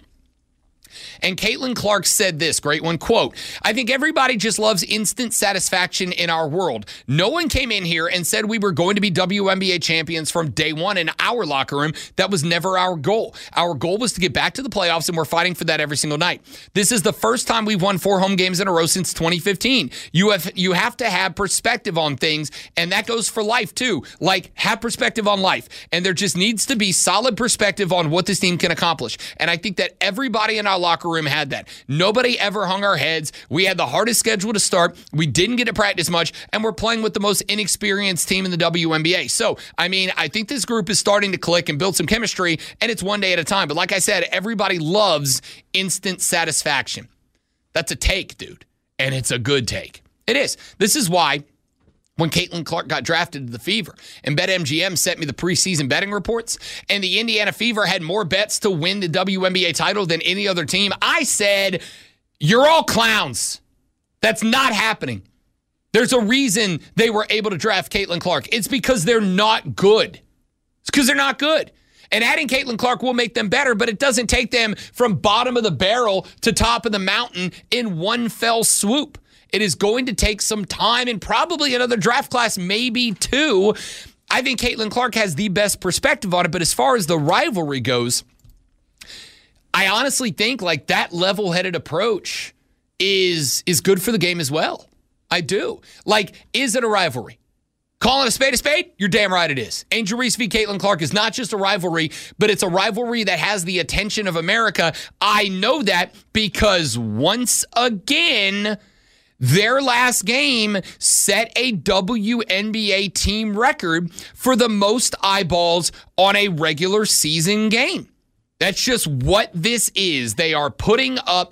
And Caitlin Clark said this, great one, quote, "I think everybody just loves instant satisfaction in our world. No one came in here and said we were going to be W N B A champions from day one in our locker room. That was never our goal. Our goal was to get back to the playoffs, and we're fighting for that every single night. This is the first time we've won four home games in a row since twenty fifteen. You have you have to have perspective on things, and that goes for life too. Like, have perspective on life. And there just needs to be solid perspective on what this team can accomplish. And I think that everybody in our locker room had that. Nobody ever hung our heads. We had the hardest schedule to start. We didn't get to practice much, and we're playing with the most inexperienced team in the W N B A. So, I mean, I think this group is starting to click and build some chemistry, and it's one day at a time. But like I said, everybody loves instant satisfaction. That's a take, dude, and it's a good take. It is. This is why when Caitlin Clark got drafted to the Fever, and BetMGM sent me the preseason betting reports, and the Indiana Fever had more bets to win the W N B A title than any other team, I said, you're all clowns. That's not happening. There's a reason they were able to draft Caitlin Clark. It's because they're not good. It's because they're not good. And adding Caitlin Clark will make them better, but it doesn't take them from bottom of the barrel to top of the mountain in one fell swoop. It is going to take some time and probably another draft class, maybe two. I think Caitlin Clark has the best perspective on it, but as far as the rivalry goes, I honestly think like that level-headed approach is, is good for the game as well. I do. Like, is it a rivalry? Calling a spade a spade? You're damn right it is. Angel Reese v. Caitlin Clark is not just a rivalry, but it's a rivalry that has the attention of America. I know that because once again, their last game set a W N B A team record for the most eyeballs on a regular season game. That's just what this is. They are putting up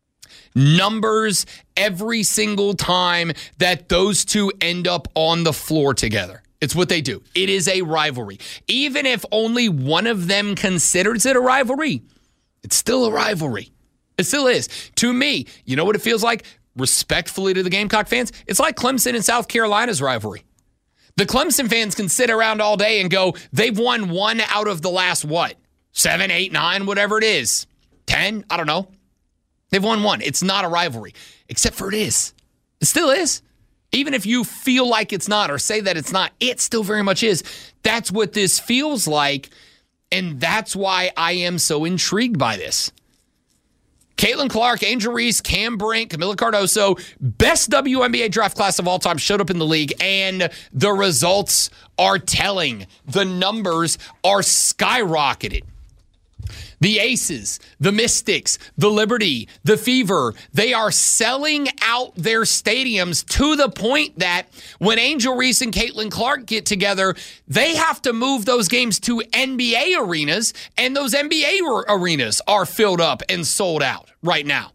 numbers every single time that those two end up on the floor together. It's what they do. It is a rivalry. Even if only one of them considers it a rivalry, it's still a rivalry. It still is. To me, you know what it feels like? Respectfully to the Gamecock fans, it's like Clemson and South Carolina's rivalry. The Clemson fans can sit around all day and go, they've won one out of the last, what, seven, eight, nine, whatever it is, ten, I don't know. They've won one. It's not a rivalry, except for it is. It still is. Even if you feel like it's not or say that it's not, it still very much is. That's what this feels like, and that's why I am so intrigued by this. Caitlin Clark, Angel Reese, Cam Brink, Camila Cardoso, best W N B A draft class of all time showed up in the league, and the results are telling. The numbers are skyrocketed. The Aces, the Mystics, the Liberty, the Fever, they are selling out their stadiums to the point that when Angel Reese and Caitlin Clark get together, they have to move those games to N B A arenas, and those N B A arenas are filled up and sold out right now.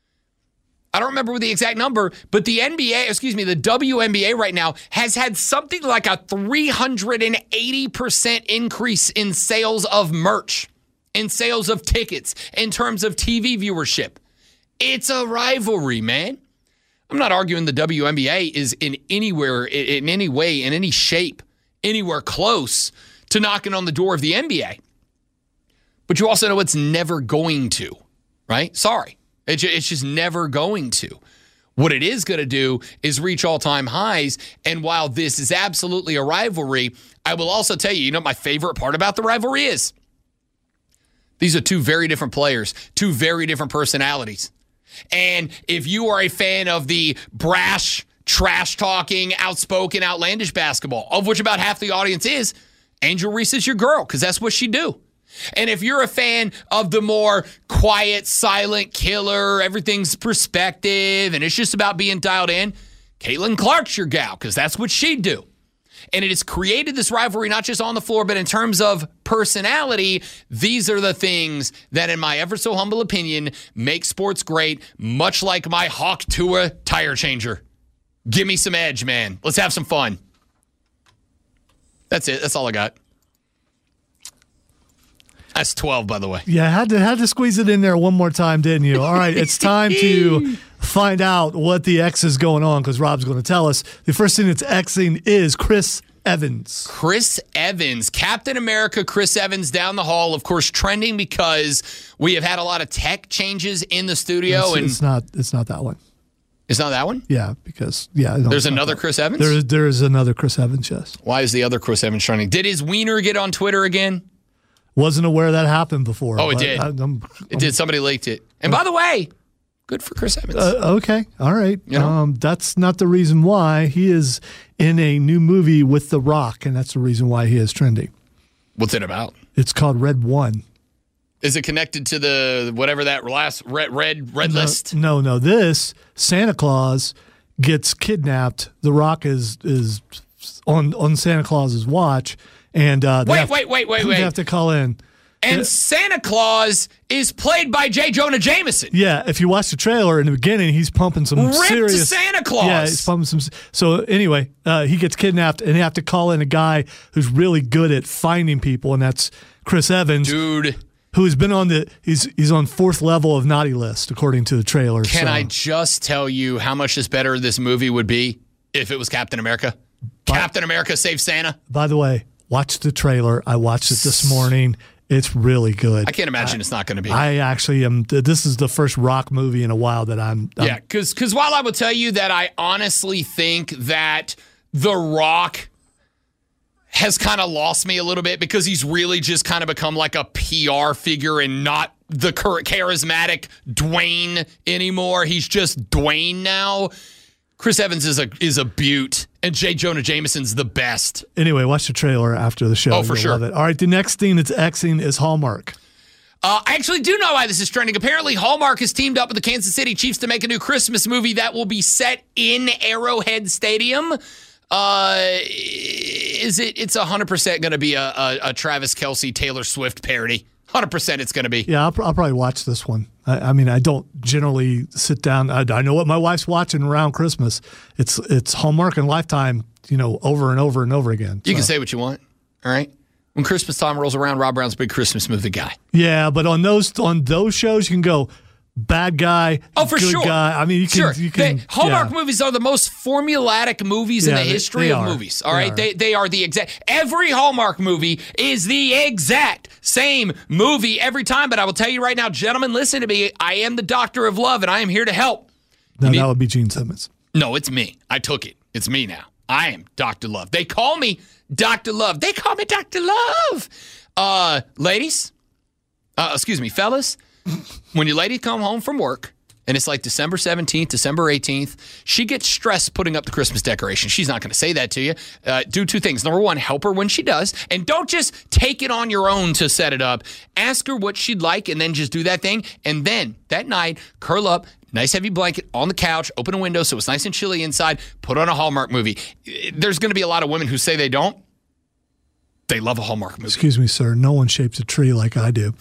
I don't remember the exact number, but the N B A, excuse me, the W N B A right now has had something like a three hundred eighty percent increase in sales of merch, in sales of tickets, in terms of T V viewership. It's a rivalry, man. I'm not arguing the W N B A is in anywhere, in any way, in any shape, anywhere close to knocking on the door of the N B A. But you also know it's never going to, right? Sorry. It's just never going to. What it is going to do is reach all-time highs, and while this is absolutely a rivalry, I will also tell you, you know what my favorite part about the rivalry is? These are two very different players, two very different personalities. And if you are a fan of the brash, trash-talking, outspoken, outlandish basketball, of which about half the audience is, Angel Reese is your girl, because that's what she do. And if you're a fan of the more quiet, silent killer, everything's perspective, and it's just about being dialed in, Caitlin Clark's your gal, because that's what she'd do. And it has created this rivalry, not just on the floor, but in terms of personality. These are the things that, in my ever so humble opinion, make sports great, much like my Hawk Tua tire changer. Give me some edge, man. Let's have some fun. That's it. That's all I got. That's twelve, by the way. Yeah, had to had to squeeze it in there one more time, didn't you? All right, it's time to find out what the X is going on, because Rob's going to tell us. The first thing that's Xing is Chris Evans. Chris Evans, Captain America Chris Evans down the hall, of course, trending because we have had a lot of tech changes in the studio. It's, and it's not it's not that one. It's not that one? Yeah, because, yeah. No, There's another Chris Evans? There is, there is another Chris Evans, yes. Why is the other Chris Evans trending? Did his wiener get on Twitter again? Wasn't aware that happened before. Oh, it did. I, I'm, I'm, it did. Somebody leaked it. And by the way, good for Chris Evans. Uh, okay. All right. You know? Um, that's not the reason why. He is in a new movie with The Rock, and that's the reason why he is trending. What's it about? It's called Red One. Is it connected to the whatever that last red red red no, list? No, no. This Santa Claus gets kidnapped. The Rock is is on on Santa Claus's watch, and uh, they wait, have, wait, wait, wait, they wait. have to call in. And Yeah. Santa Claus is played by J. Jonah Jameson. Yeah, if you watch the trailer in the beginning, he's pumping some Ripped serious Santa Claus. Yeah, he's pumping some. So anyway, uh, he gets kidnapped, and they have to call in a guy who's really good at finding people, and that's Chris Evans, Dude, who has been on the he's he's on fourth level of naughty list according to the trailer. can so. I just tell you how much this better this movie would be if it was Captain America? Captain America saves Santa. By the way, watch the trailer. I watched it this morning. It's really good. I can't imagine it's not going to be. I actually am. This is the first Rock movie in a while that I'm. I'm Yeah, because because while I will tell you that I honestly think that The Rock has kind of lost me a little bit because he's really just kind of become like a P R figure and not the cur- charismatic Dwayne anymore. He's just Dwayne now. Chris Evans is a is a beaut, and J. Jonah Jameson's the best. Anyway, watch the trailer after the show. Oh, for You'll sure. love it. All right, the next thing that's Xing is Hallmark. Uh, I actually do know why this is trending. Apparently, Hallmark has teamed up with the Kansas City Chiefs to make a new Christmas movie that will be set in Arrowhead Stadium. Uh, is it? It's one hundred percent going to be a, a, a Travis Kelce, Taylor Swift parody. one hundred percent it's going to be. Yeah, I'll, I'll probably watch this one. I, I mean, I don't generally sit down. I, I know what my wife's watching around Christmas. It's it's Hallmark and Lifetime, you know, over and over and over again. You So. can say what you want, all right? When Christmas time rolls around, Rob Brown's a big Christmas movie guy. Yeah, but on those on those shows, you can go bad guy, Oh, for good sure. guy. I mean, you can. Sure. You can They- Hallmark yeah. movies are the most formulatic movies in Yeah, the they- history they of are. movies. All They right, are. they they are the exact. Every Hallmark movie is the exact same movie every time. But I will tell you right now, gentlemen, listen to me. I am the doctor of love, and I am here to help. No, need- that would be Gene Simmons. No, it's me. I took it. It's me now. I am Doctor Love. They call me Doctor Love. They call me Doctor Love. Uh, ladies, uh, excuse me, fellas, when your lady come home from work and it's like December seventeenth, December eighteenth, she gets stressed putting up the Christmas decorations. She's not going to say that to you. Uh, do two things. Number one, help her when she does. And don't just take it on your own to set it up. Ask her what she'd like and then just do that thing. And then that night, curl up, nice heavy blanket on the couch, open a window so it's nice and chilly inside, put on a Hallmark movie. There's going to be a lot of women who say they don't. They love a Hallmark movie. Excuse me, sir. No one shapes a tree like I do.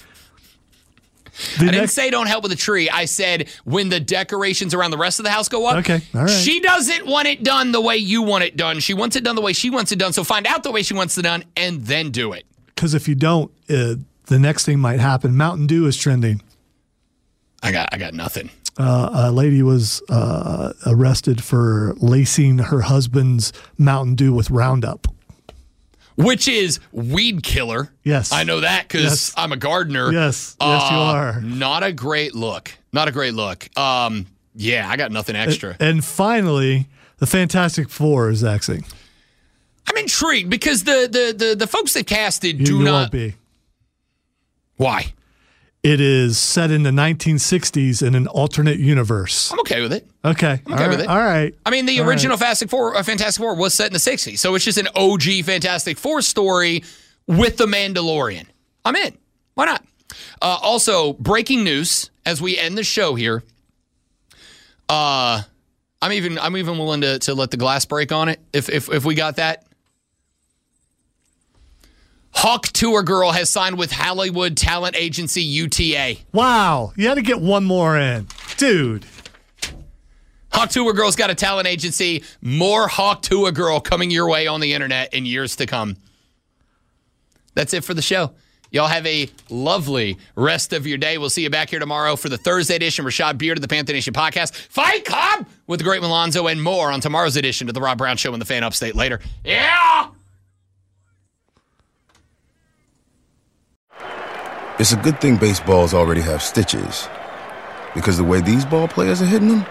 The I didn't next- say don't help with the tree. I said when the decorations around the rest of the house go up. Okay, all right. She doesn't want it done the way you want it done. She wants it done the way she wants it done. So find out the way she wants it done and then do it. Because if you don't, uh, the next thing might happen. Mountain Dew is trending. I got I got nothing. Uh, a lady was uh, arrested for lacing her husband's Mountain Dew with Roundup. Which is weed killer. Yes. I know that because Yes. I'm a gardener. Yes. Yes, you Uh, are. Not a great look. Not a great look. Um, yeah, I got nothing extra. And finally, the Fantastic Four is Xing. I'm intrigued because the the the, the folks that casted You, do you not. won't be. Why? it is set in the nineteen sixties in an alternate universe. I'm okay with it. Okay. I'm okay all with right. it. All right. I mean, the All original right. Fantastic Four, uh, Fantastic Four was set in the sixties, so it's just an O G Fantastic Four story with the Mandalorian. I'm in. Why not? Uh, also, breaking news as we end the show here. Uh, I'm even I'm even willing to to let the glass break on it if if if we got that. Hawk Tour Girl has signed with Hollywood talent agency U T A. Wow. You had to get one more in. Dude. Hawk Tour Girl's got a talent agency. More Hawk Tour Girl coming your way on the internet in years to come. That's it for the show. Y'all have a lovely rest of your day. We'll see you back here tomorrow for the Thursday edition. Rashad Beard of the Panther Nation podcast. Fight Club with the great Malonzo and more on tomorrow's edition of the Rob Brown Show and the Fan Upstate later. Yeah! It's a good thing baseballs already have stitches. Because the way these ball players are hitting them?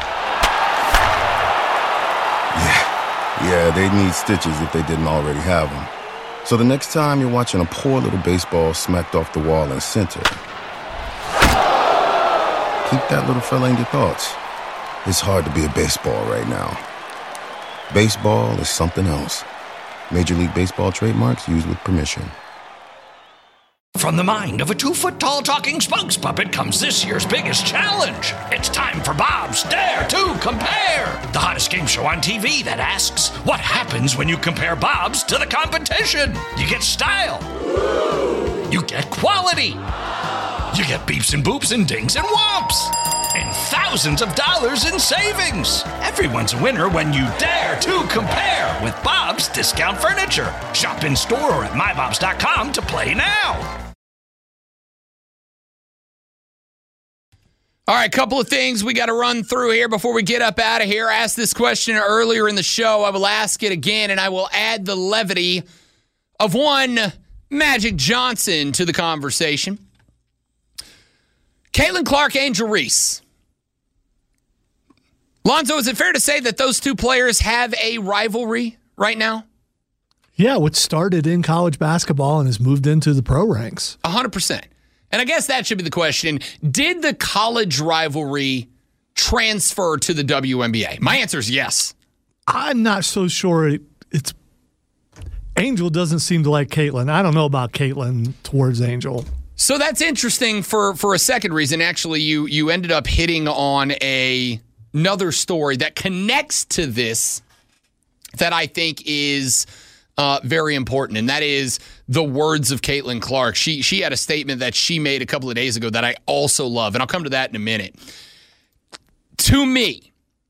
Yeah, yeah, they'd need stitches if they didn't already have them. So the next time you're watching a poor little baseball smacked off the wall in center, keep that little fella in your thoughts. It's hard to be a baseball right now. Baseball is something else. Major League Baseball trademarks used with permission. From the mind of a two-foot-tall talking spokes puppet comes this year's biggest challenge. It's time for Bob's Dare to Compare, the hottest game show on T V that asks, what happens when you compare Bob's to the competition? You get style. You get quality. You get beeps and boops and dings and whomps. And thousands of dollars in savings. Everyone's a winner when you dare to compare with Bob's Discount Furniture. Shop in store or at my bobs dot com to play now. All right, couple of things we got to run through here before we get up out of here. I asked this question earlier in the show. I will ask it again, and I will add the levity of one Magic Johnson to the conversation. Caitlin Clark, Angel Reese. Lonzo, is it fair to say that those two players have a rivalry right now? Yeah, which started in college basketball and has moved into the pro ranks. one hundred percent. And I guess that should be the question. Did the college rivalry transfer to the W N B A? My answer is yes. I'm not so sure it, it's Angel doesn't seem to like Caitlin. I don't know about Caitlin towards Angel. So that's interesting for, for a second reason. Actually, you you ended up hitting on a another story that connects to this that I think is uh, very important, and that is the words of Caitlin Clark. She she had a statement that she made a couple of days ago that I also love, and I'll come to that in a minute. To me,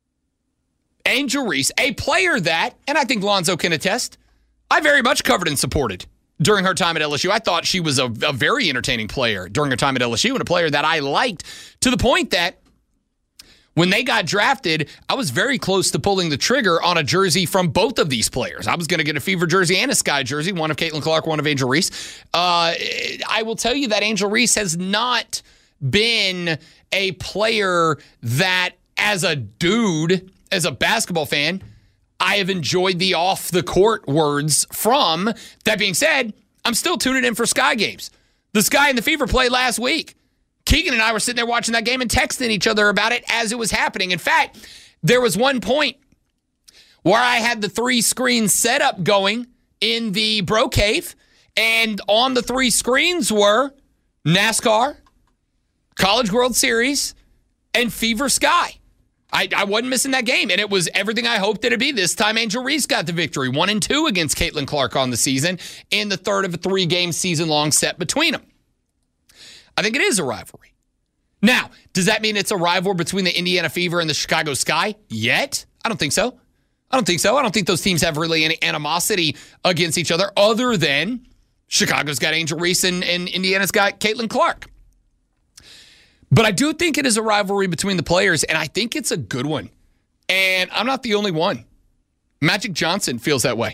Angel Reese, a player that, and I think Lonzo can attest, I very much covered and supported during her time at L S U. I thought she was a, a very entertaining player during her time at L S U and a player that I liked to the point that when they got drafted, I was very close to pulling the trigger on a jersey from both of these players. I was going to get a Fever jersey and a Sky jersey, one of Caitlin Clark, one of Angel Reese. Uh, I will tell you that Angel Reese has not been a player that, as a dude, as a basketball fan, I have enjoyed the off-the-court words from. That being said, I'm still tuning in for Sky games. The Sky and the Fever played last week. Keegan and I were sitting there watching that game and texting each other about it as it was happening. In fact, there was one point where I had the three screen setup going in the Bro Cave, and on the three screens were NASCAR, College World Series, and Fever Sky. I, I wasn't missing that game, and it was everything I hoped it'd be. This time, Angel Reese got the victory, one and two against Caitlin Clark on the season in the third of a three-game season-long set between them. I think it is a rivalry. Now, does that mean it's a rivalry between the Indiana Fever and the Chicago Sky yet? I don't think so. I don't think so. I don't think those teams have really any animosity against each other other than Chicago's got Angel Reese and, and Indiana's got Caitlin Clark. But I do think it is a rivalry between the players, and I think it's a good one. And I'm not the only one. Magic Johnson feels that way.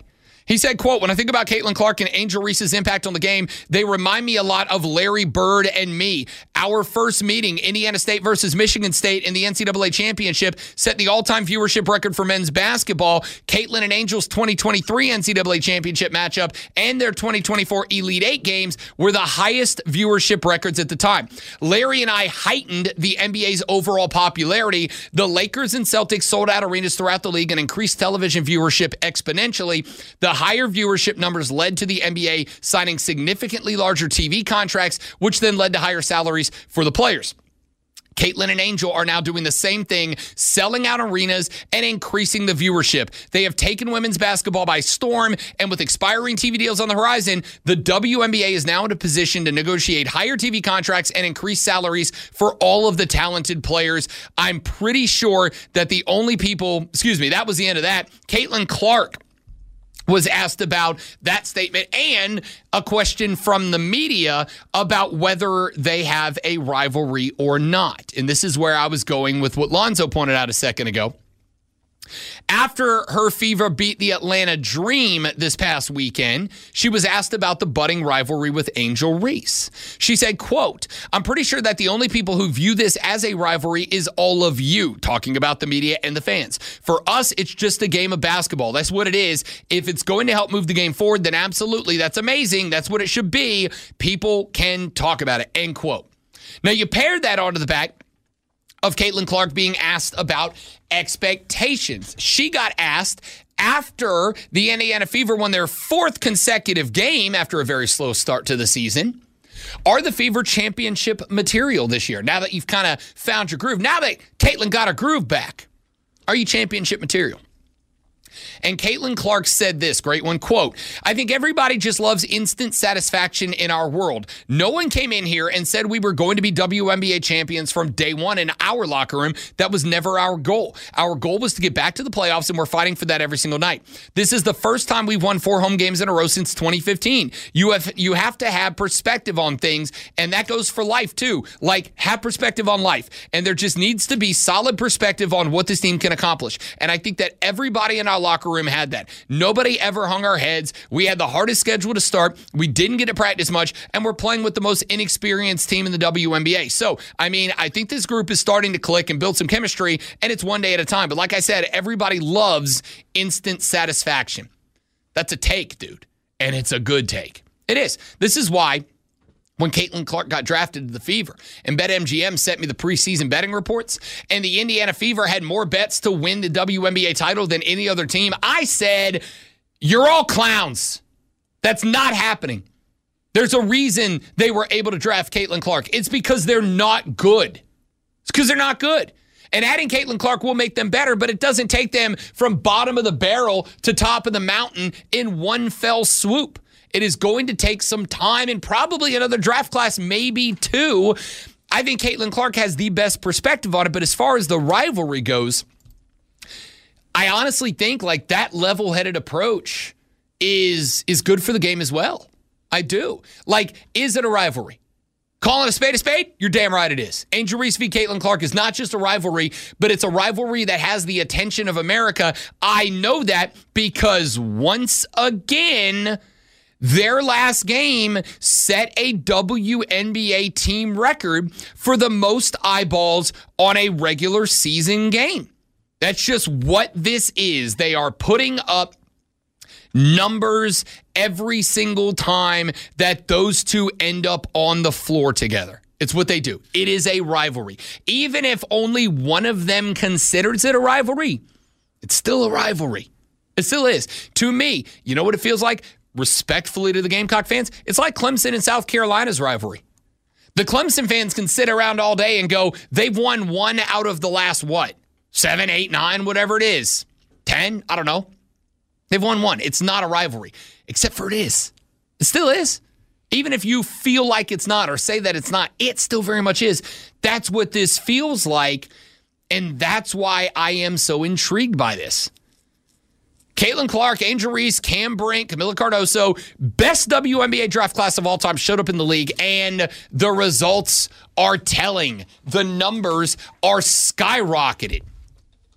He said, quote, when I think about Caitlin Clark and Angel Reese's impact on the game, they remind me a lot of Larry Bird and me. Our first meeting, Indiana State versus Michigan State in the N C double A championship, set the all-time viewership record for men's basketball. Caitlin and Angel's twenty twenty-three N C double A championship matchup and their twenty twenty-four Elite Eight games were the highest viewership records at the time. Larry and I heightened the N B A's overall popularity. The Lakers and Celtics sold out arenas throughout the league and increased television viewership exponentially. The higher viewership numbers led to the N B A signing significantly larger T V contracts, which then led to higher salaries for the players. Caitlin and Angel are now doing the same thing, selling out arenas and increasing the viewership. They have taken women's basketball by storm, and with expiring T V deals on the horizon, the W N B A is now in a position to negotiate higher T V contracts and increase salaries for all of the talented players. I'm pretty sure that the only people, excuse me, that was the end of that. Caitlin Clark was asked about that statement and a question from the media about whether they have a rivalry or not. And this is where I was going with what Lonzo pointed out a second ago. After her Fever beat the Atlanta Dream this past weekend, she was asked about the budding rivalry with Angel Reese. She said, quote, I'm pretty sure that the only people who view this as a rivalry is all of you, talking about the media and the fans. For us, it's just a game of basketball. That's what it is. If it's going to help move the game forward, then absolutely, that's amazing. That's what it should be. People can talk about it, end quote. Now, you pair that onto the back of Caitlin Clark being asked about expectations. She got asked after the Indiana Fever won their fourth consecutive game after a very slow start to the season. Are the Fever championship material this year? Now that you've kind of found your groove, now that Caitlin got her groove back, are you championship material? And Caitlin Clark said this, great one, quote, I think everybody just loves instant satisfaction in our world. No one came in here and said we were going to be W N B A champions from day one in our locker room. That was never our goal. Our goal was to get back to the playoffs, and we're fighting for that every single night. This is the first time we've won four home games in a row since twenty fifteen. You have, you have to have perspective on things, and that goes for life too. Like, have perspective on life. And there just needs to be solid perspective on what this team can accomplish. And I think that everybody in our locker room had that. Nobody ever hung our heads. We had the hardest schedule to start. We didn't get to practice much, and we're playing with the most inexperienced team in the W N B A. So, I mean, I think this group is starting to click and build some chemistry, and it's one day at a time. But like I said, everybody loves instant satisfaction. That's a take, dude, and it's a good take. It is. This is why when Caitlin Clark got drafted to the Fever, and BetMGM sent me the preseason betting reports, and the Indiana Fever had more bets to win the W N B A title than any other team, I said, you're all clowns. That's not happening. There's a reason they were able to draft Caitlin Clark. It's because they're not good. It's because they're not good. And adding Caitlin Clark will make them better, but it doesn't take them from bottom of the barrel to top of the mountain in one fell swoop. It is going to take some time and probably another draft class, maybe two. I think Caitlin Clark has the best perspective on it, but as far as the rivalry goes, I honestly think like that level-headed approach is, is good for the game as well. I do. Like, is it a rivalry? Calling a spade a spade? You're damn right it is. Angel Reese v. Caitlin Clark is not just a rivalry, but it's a rivalry that has the attention of America. I know that because once again, their last game set a W N B A team record for the most eyeballs on a regular season game. That's just what this is. They are putting up numbers every single time that those two end up on the floor together. It's what they do. It is a rivalry. Even if only one of them considers it a rivalry, it's still a rivalry. It still is. To me, you know what it feels like? Respectfully to the Gamecock fans, it's like Clemson and South Carolina's rivalry. The Clemson fans can sit around all day and go, they've won one out of the last, what, seven, eight, nine, whatever it is, ten, I don't know. They've won one. It's not a rivalry, except for it is. It still is. Even if you feel like it's not or say that it's not, it still very much is. That's what this feels like, and that's why I am so intrigued by this. Caitlin Clark, Angel Reese, Cam Brink, Camila Cardoso, best W N B A draft class of all time showed up in the league, and the results are telling. The numbers are skyrocketed.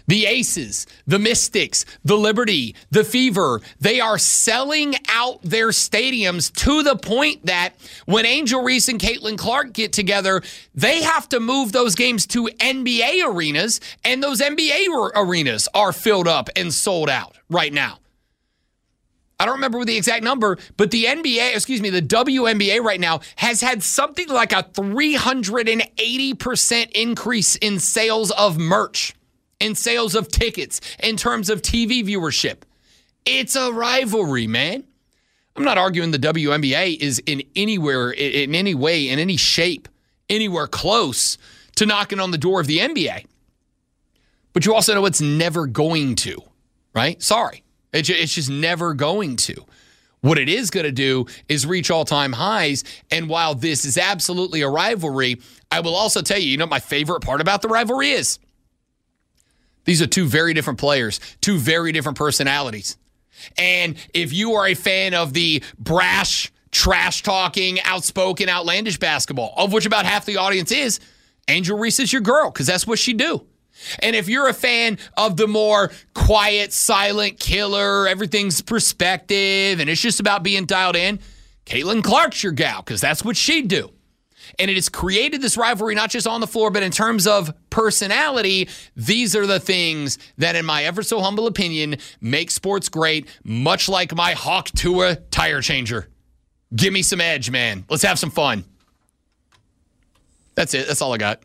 The Aces, the Mystics, the Liberty, the Fever, they are selling out their stadiums to the point that when Angel Reese and Caitlin Clark get together, they have to move those games to N B A arenas, and those N B A arenas are filled up and sold out right now. I don't remember the exact number, but the N B A, excuse me, the W N B A right now has had something like a three hundred eighty percent increase in sales of merch, in sales of tickets, in terms of T V viewership. It's a rivalry, man. I'm not arguing the W N B A is in anywhere, in any way, in any shape, anywhere close to knocking on the door of the N B A. But you also know it's never going to, right? Sorry. It's just never going to. What it is going to do is reach all-time highs. And while this is absolutely a rivalry, I will also tell you, you know what my favorite part about the rivalry is? These are two very different players, two very different personalities. And if you are a fan of the brash, trash-talking, outspoken, outlandish basketball, of which about half the audience is, Angel Reese is your girl, because that's what she do. And if you're a fan of the more quiet, silent killer, everything's perspective, and it's just about being dialed in, Caitlin Clark's your gal, because that's what she'd do. And it has created this rivalry, not just on the floor, but in terms of personality. These are the things that, in my ever so humble opinion, make sports great, much like my Hawk Tua tire changer. Give me some edge, man. Let's have some fun. That's it. That's all I got.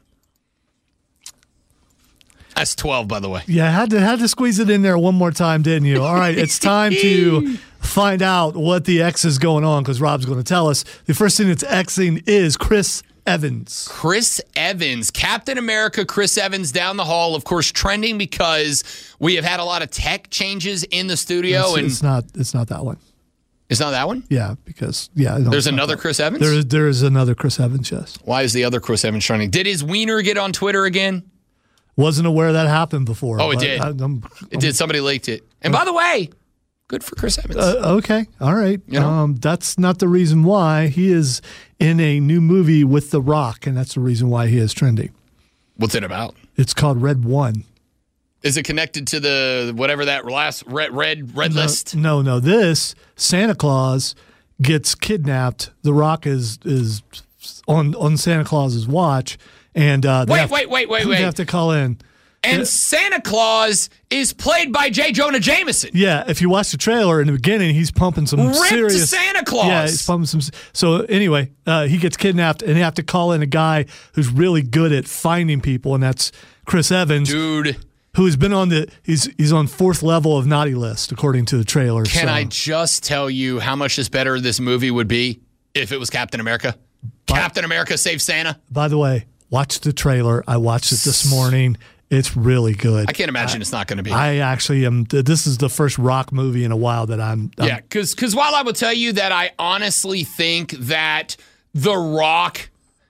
That's twelve, by the way. Yeah, had to had to squeeze it in there one more time, didn't you? All right, it's time to find out what the X is going on, because Rob's going to tell us. The first thing that's Xing is Chris Evans. Chris Evans, Captain America Chris Evans down the hall, of course, trending because we have had a lot of tech changes in the studio. It's, and it's not it's not that one. It's not that one? Yeah, because, yeah. No, There's another Chris Evans? There is, there is another Chris Evans, yes. Why is the other Chris Evans trending? Did his wiener get on Twitter again? Wasn't aware that happened before. Oh, it did. I, I'm, I'm, it did. Somebody leaked it. And by the way, good for Chris Evans. Uh, okay. All right. You know? Um, that's not the reason why. He is in a new movie with The Rock, and that's the reason why he is trending. What's it about? It's called Red One. Is it connected to the whatever that last red red red no, list? No, no. This Santa Claus gets kidnapped. The Rock is is on on Santa Claus's watch. And uh, they wait, have, wait, wait, wait, they wait. have to call in. And Yeah. Santa Claus is played by J. Jonah Jameson. Yeah, if you watch the trailer in the beginning, he's pumping some Ripped serious Santa Claus. Yeah, he's pumping some. So anyway, uh, he gets kidnapped, and they have to call in a guy who's really good at finding people, and that's Chris Evans, Dude, who has been on the he's he's on fourth level of naughty list according to the trailer. can so. I just tell you how much this better this movie would be if it was Captain America? Captain America Saves Santa. By the way, watch the trailer. I watched it this morning. It's really good. I can't imagine it's not going to be. I actually am. This is the first Rock movie in a while that I'm. I'm Yeah, because because while I will tell you that I honestly think that The Rock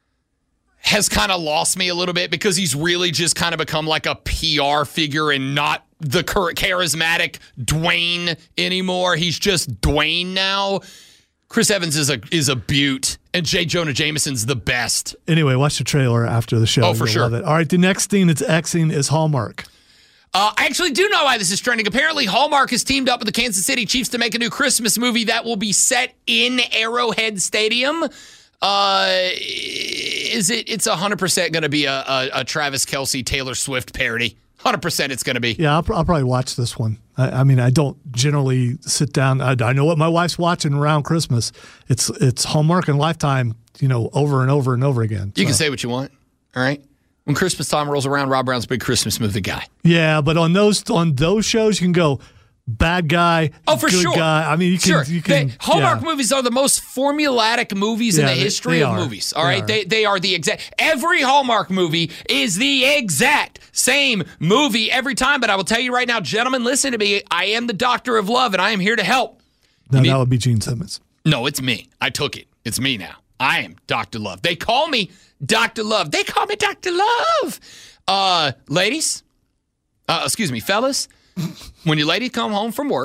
has kind of lost me a little bit because he's really just kind of become like a P R figure and not the current charismatic Dwayne anymore. He's just Dwayne now. Chris Evans is a is a beaut, and J. Jonah Jameson's the best. Anyway, watch the trailer after the show. Oh, for You'll sure. love it. All right, the next thing that's Xing is Hallmark. Uh, I actually do know why this is trending. Apparently, Hallmark has teamed up with the Kansas City Chiefs to make a new Christmas movie that will be set in Arrowhead Stadium. Uh, is it? It's one hundred percent going to be a, a, a Travis Kelce, Taylor Swift parody. one hundred percent it's going to be. Yeah, I'll, I'll probably watch this one. I, I mean, I don't generally sit down. I, I know what my wife's watching around Christmas. It's it's Hallmark and Lifetime, you know, over and over and over again. You So. can say what you want, all right? When Christmas time rolls around, Rob Brown's a big Christmas movie guy. Yeah, but on those on those shows, you can go bad guy, Oh, for good sure. guy. I mean, you can. Sure. You can They- Hallmark yeah. movies are the most formulatic movies in Yeah, the they- history they of are. movies. All They right, are. they they are the exact. Every Hallmark movie is the exact same movie every time. But I will tell you right now, gentlemen, listen to me. I am the doctor of love, and I am here to help. No, need- that would be Gene Simmons. No, it's me. I took it. It's me now. I am Doctor Love. They call me Doctor Love. They call me Doctor Love. Uh, ladies, uh, excuse me, fellas, when your lady come home from work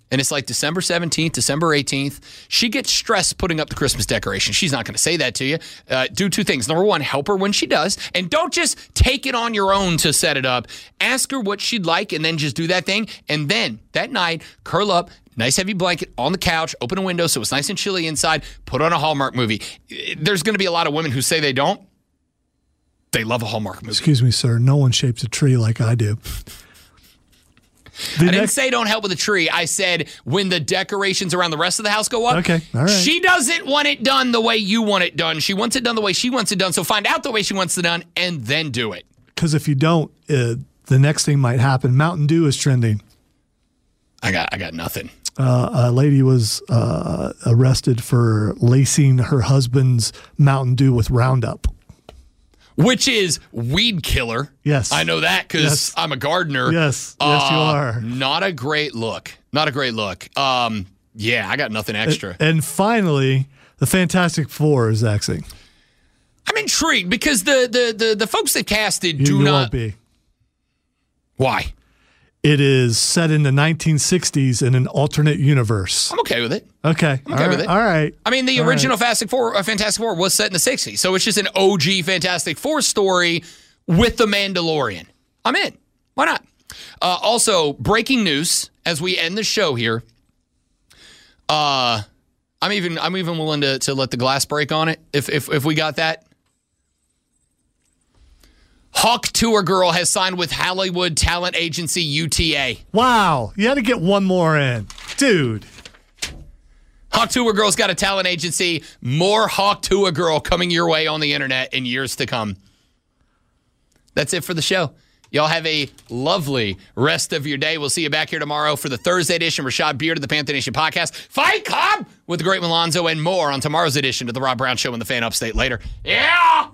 and it's like December seventeenth, December eighteenth. She gets stressed putting up the Christmas decoration. She's not going to say that to you. Uh, do two things. Number one, help her when she does. And don't just take it on your own to set it up. Ask her what she'd like and then just do that thing. And then that night, curl up, nice heavy blanket on the couch, open a window so it's nice and chilly inside, put on a Hallmark movie. There's going to be a lot of women who say they don't. They love a Hallmark movie. Excuse me, sir. No one shapes a tree like I do. The I didn't next- say don't help with the tree. I said when the decorations around the rest of the house go up, okay, all right. She doesn't want it done the way you want it done. She wants it done the way she wants it done. So find out the way she wants it done and then do it. Because if you don't, uh, the next thing might happen. Mountain Dew is trending. I got, I got nothing. Uh, a lady was uh, arrested for lacing her husband's Mountain Dew with Roundup. Which is weed killer. Yes. I know that because yes. I'm a gardener. Yes. Yes, uh, you are. Not a great look. Not a great look. Um, yeah, I got nothing extra. And, and finally, the Fantastic Four is axing. I'm intrigued because the the the, the folks that casted you, do you not. Won't be. Why? It is set in the nineteen sixties in an alternate universe. I'm okay with it. Okay. I'm okay all with right. it. All right. I mean, the all original right. Fantastic Four, uh, Fantastic Four was set in the sixties, so it's just an O G Fantastic Four story with the Mandalorian. I'm in. Why not? Uh, also, breaking news as we end the show here. Uh, I'm even I'm even willing to to let the glass break on it if if if we got that. Hawk Tour Girl has signed with Hollywood talent agency U T A. Wow. You had to get one more in. Dude. Hawk Tour Girl's got a talent agency. More Hawk Tour Girl coming your way on the internet in years to come. That's it for the show. Y'all have a lovely rest of your day. We'll see you back here tomorrow for the Thursday edition. Rashad Beard of the Panther Nation podcast. Fight Club with the great Malonzo and more on tomorrow's edition of the Rob Brown Show and the Fan Upstate later. Yeah!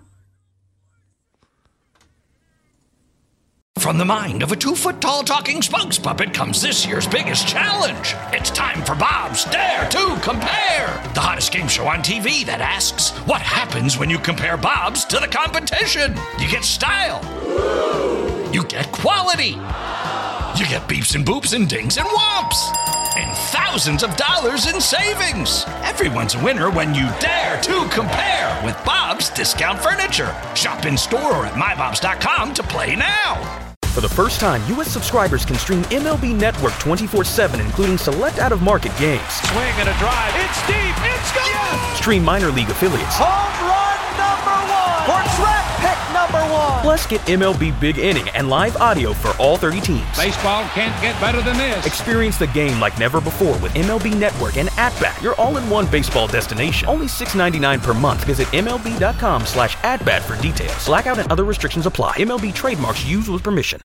From the mind of a two-foot-tall talking spokes puppet comes this year's biggest challenge. It's time for Bob's Dare to Compare, the hottest game show on T V that asks, what happens when you compare Bob's to the competition? You get style. You get quality. You get beeps and boops and dings and whomps. And thousands of dollars in savings. Everyone's a winner when you dare to compare with Bob's Discount Furniture. Shop in store or at my bobs dot com to play now. For the first time, U S subscribers can stream M L B Network twenty-four seven, including select out-of-market games. Swing and a drive. It's deep. It's gone. Yes. Stream minor league affiliates. Home run number one. For draft pick number one. Plus, get M L B Big Inning and live audio for all thirty teams. Baseball can't get better than this. Experience the game like never before with M L B Network and At-Bat, your all-in-one baseball destination. Only six ninety-nine per month. Visit M L B dot com slash at bat for details. Blackout and other restrictions apply. M L B trademarks used with permission.